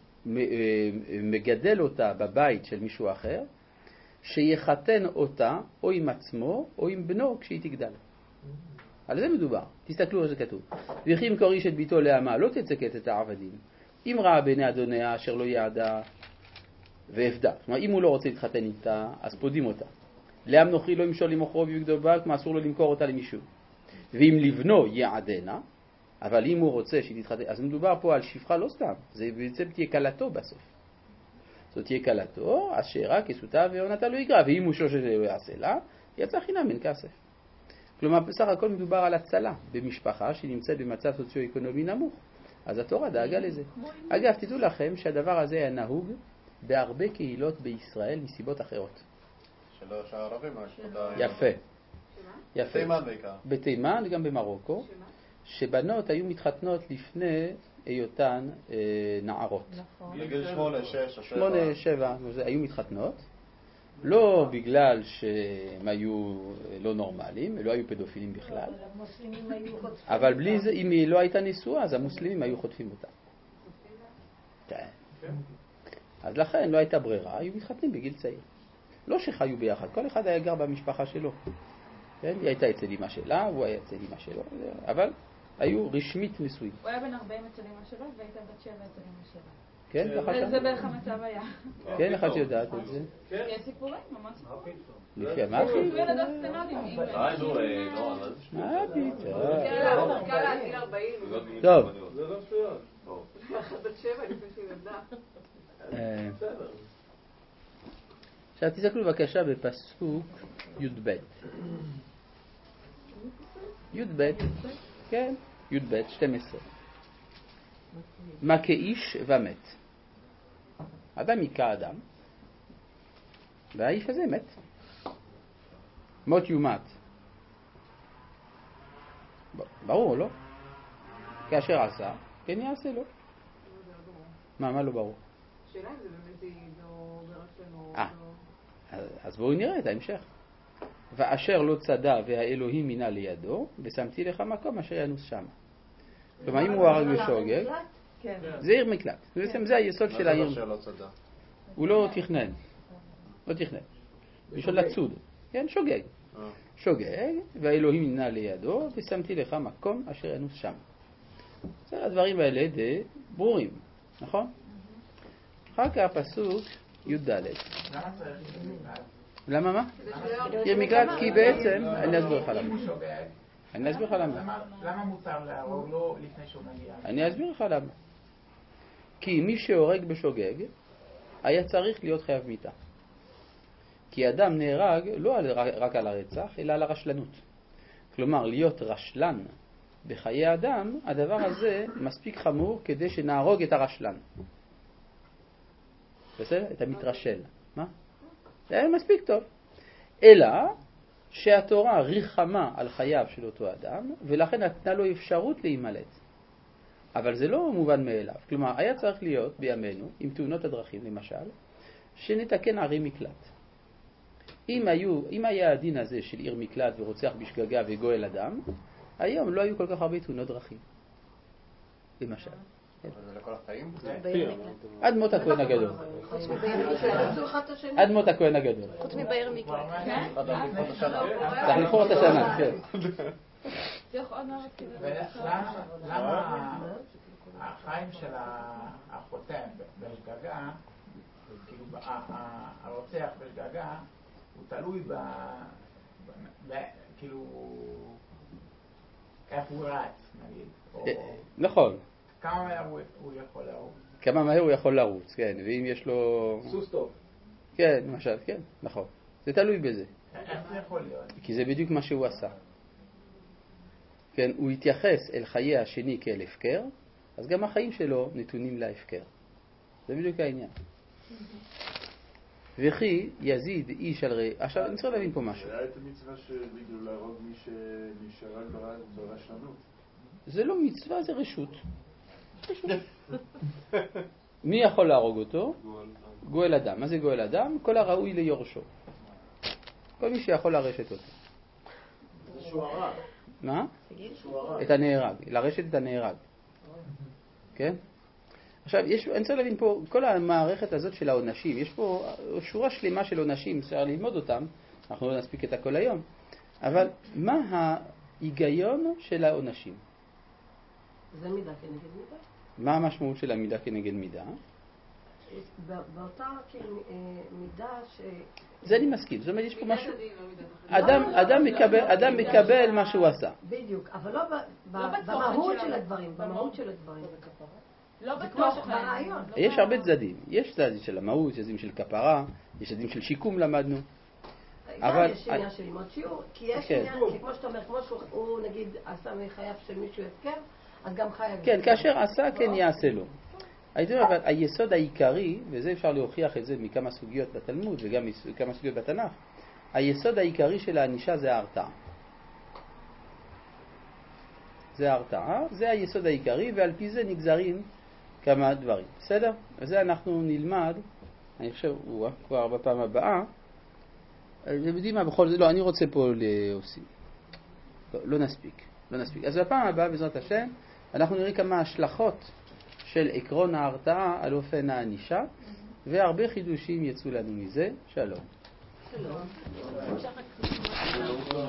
מגדל אותה בבית של מישהו אחר, שיחתן אותה או עם עצמו או עם בנו כשהיא תגדל. על זה מדובר. תסתכלו על זה כתוב. וכי אם קור איש את ביתו לעמה לא תצקת את העבדים. אם ראה בעיני אדוניה אשר לא יעדה ועבדה. זאת אומרת, אם הוא לא רוצה להתחתן איתה, אז פודים אותה. לעם נוכרי לא ימשול למוכרו ויגדול בה, כמו אסור לו למכור אותה למישהו. ואם לבנו יעדנה, אבל אם הוא רוצה שהיא תתחתן, אז מדובר פה על שפחה לא סתם. זה בעצם תהיה קלתו בסוף. זאת תהיה קלתו, אשרה, כסותה ועונתה לא יגרע. ואם הוא שלושת לא יעשה לה, יצא חינם מן כסף. כלומר, בסך הכל מדובר על הצלה במשפחה שנמצאת במצב סוציו-אקונומי נמוך. אז התורה דאגה לזה. אגב, תדעו לכם שהדבר הזה היה נהוג בהרבה קהילות בישראל מסיבות אחרות. שלא שהערבים, יפה. יפה. בתימן בעיקר. בתימן, גם במרוקו, שבנות היו מתחתנות לפני היותן אה, נערות. נכון. בגיל שמונה, שש, שבע. שמונה, שבע, היו מתחתנות. לא בגלל שהם היו לא נורמליים, לא היו פדופילים בכלל. אבל בלי זה, אם היא לא הייתה נשואה, אז המוסלמים היו חוטפים אותה. כן. אז לכן לא הייתה ברירה, היו מתחתנים בגיל צעיר. לא שחיו ביחד, כל אחד היה גר במשפחה שלו. כן? היא הייתה אצל אמא שלה, הוא היה אצל אמא שלו, אבל היו רשמית נשואים. הוא היה בן ארבעים אצל אמא שלו, והייתה בת שבע אצל אמא שלה. כן, ככה שם? זה בערך המצב היה. כן, איך את יודעת את זה? יש סיפורים, ממש סיפורים. לפי מה הכי? ילדות קטנות עם אמא. אה, נו, לא, מה פתאום? קל להגיל ארבעים. טוב. זה לא שטויות. בת שבע לפני שהיא נולדה. עכשיו תסתכלו בבקשה בפסוק י"ב. י"ב, כן, י"ב, שתים עשרה. מה כאיש ומת. אדם היכה אדם, והאיש הזה מת. מות יומת. ברור, לא? כאשר עשה, כן יעשה לו. מה, מה לא ברור? שאלה אם זה באמת ידעו ברשנו. אה, אז בואו נראה את ההמשך. ואשר לא צדה והאלוהים מינה לידו, ושמתי לך מקום אשר ינוס שם. כלומר, אם הוא הרג בשוגג, זה עיר מקלט. בעצם זה היסוד של העיר. הוא לא תכנן. לא תכנן. בשביל לצוד. כן, שוגג. שוגג, והאלוהים מינה לידו, ושמתי לך מקום אשר ינוס שם. הדברים האלה די ברורים, נכון? אחר כך פסוק י"ד. למה מה? עיר מקלט, כי בעצם, אני אסביר לך למה. אני אסביר לך למה. למה מותר להרוג לו לפני שהוא מגיע? אני אסביר לך למה. כי מי שהורג בשוגג היה צריך להיות חייב מיתה. כי אדם נהרג לא רק על הרצח, אלא על הרשלנות. כלומר, להיות רשלן בחיי אדם, הדבר הזה מספיק חמור כדי שנהרוג את הרשלן. בסדר? את המתרשל. מה? זה מספיק טוב. אלא שהתורה ריחמה על חייו של אותו אדם, ולכן נתנה לו אפשרות להימלט. אבל זה לא מובן מאליו. כלומר, היה צריך להיות בימינו, עם תאונות הדרכים למשל, שנתקן ערי מקלט. אם, היו, אם היה הדין הזה של עיר מקלט ורוצח בשגגה וגואל אדם, היום לא היו כל כך הרבה תאונות דרכים. למשל. זה לכל החיים? עד מות הכהן הגדול. עד מות הכהן הגדול. חוץ מבעיר מקלט. צריך לבחור את השנה, כן. למה החיים של החותם בשגגה, כאילו הרוצח בשגגה, הוא תלוי ב... כאילו... איך הוא רץ, נגיד. נכון. כמה מהר הוא יכול לרוץ? כמה מהר הוא יכול לרוץ, כן. ואם יש לו... סוס טוב. כן, למשל, כן, נכון. זה תלוי בזה. איך זה יכול להיות? כי זה בדיוק מה שהוא עשה. כן, הוא התייחס אל חיי השני כאל הפקר, אז גם החיים שלו נתונים להפקר. זה בדיוק העניין. וכי יזיד איש על רעהו. עכשיו אני צריך להבין פה משהו. היה את המצווה שבגלל להרוג מי שנשארה ברשלנות. זה לא מצווה, זה רשות. מי יכול להרוג אותו? גואל אדם. מה זה גואל אדם? כל הראוי ליורשו. כל מי שיכול לרשת אותו. זה שהוא הרג. מה? את הנהרג. לרשת את הנהרג. כן? עכשיו, יש, אני צריך להבין פה, כל המערכת הזאת של העונשים, יש פה שורה שלמה של עונשים, אפשר ללמוד אותם, אנחנו לא נספיק את הכל היום, אבל מה ההיגיון של העונשים? זה מידה כנגד מידה. מה המשמעות של המידה כנגד מידה? באותה מידה ש... זה אני מסכים, זאת אומרת יש פה משהו... אדם מקבל מה שהוא עשה. בדיוק, אבל לא במהות של הדברים, במהות של הדברים. לא בתוך ברעיון. יש הרבה צדדים, יש צדדים של המהות, צדדים של כפרה, יש צדדים של שיקום למדנו. אבל יש עניין של ללמוד שיעור, כי יש עניין, כי כמו שאתה אומר, כמו שהוא נגיד עשה מחייו של מישהו הפקר, אז גם חייב... כן, כאשר עשה כן יעשה לו. הייתי אומר, אבל היסוד העיקרי, וזה אפשר להוכיח את זה מכמה סוגיות בתלמוד וגם מכמה סוגיות בתנ"ך, היסוד העיקרי של הענישה זה ההרתעה. זה ההרתעה, זה היסוד העיקרי, ועל פי זה נגזרים כמה דברים. בסדר? וזה אנחנו נלמד, אני חושב, וואה, כבר בפעם הבאה. אתם יודעים מה, בכל זאת, לא, אני רוצה פה להוסיף. לא, לא נספיק, לא נספיק. אז בפעם הבאה, בעזרת השם, אנחנו נראה כמה השלכות של עקרון ההרתעה על אופן הענישה, והרבה חידושים יצאו לנו מזה. שלום. שלום.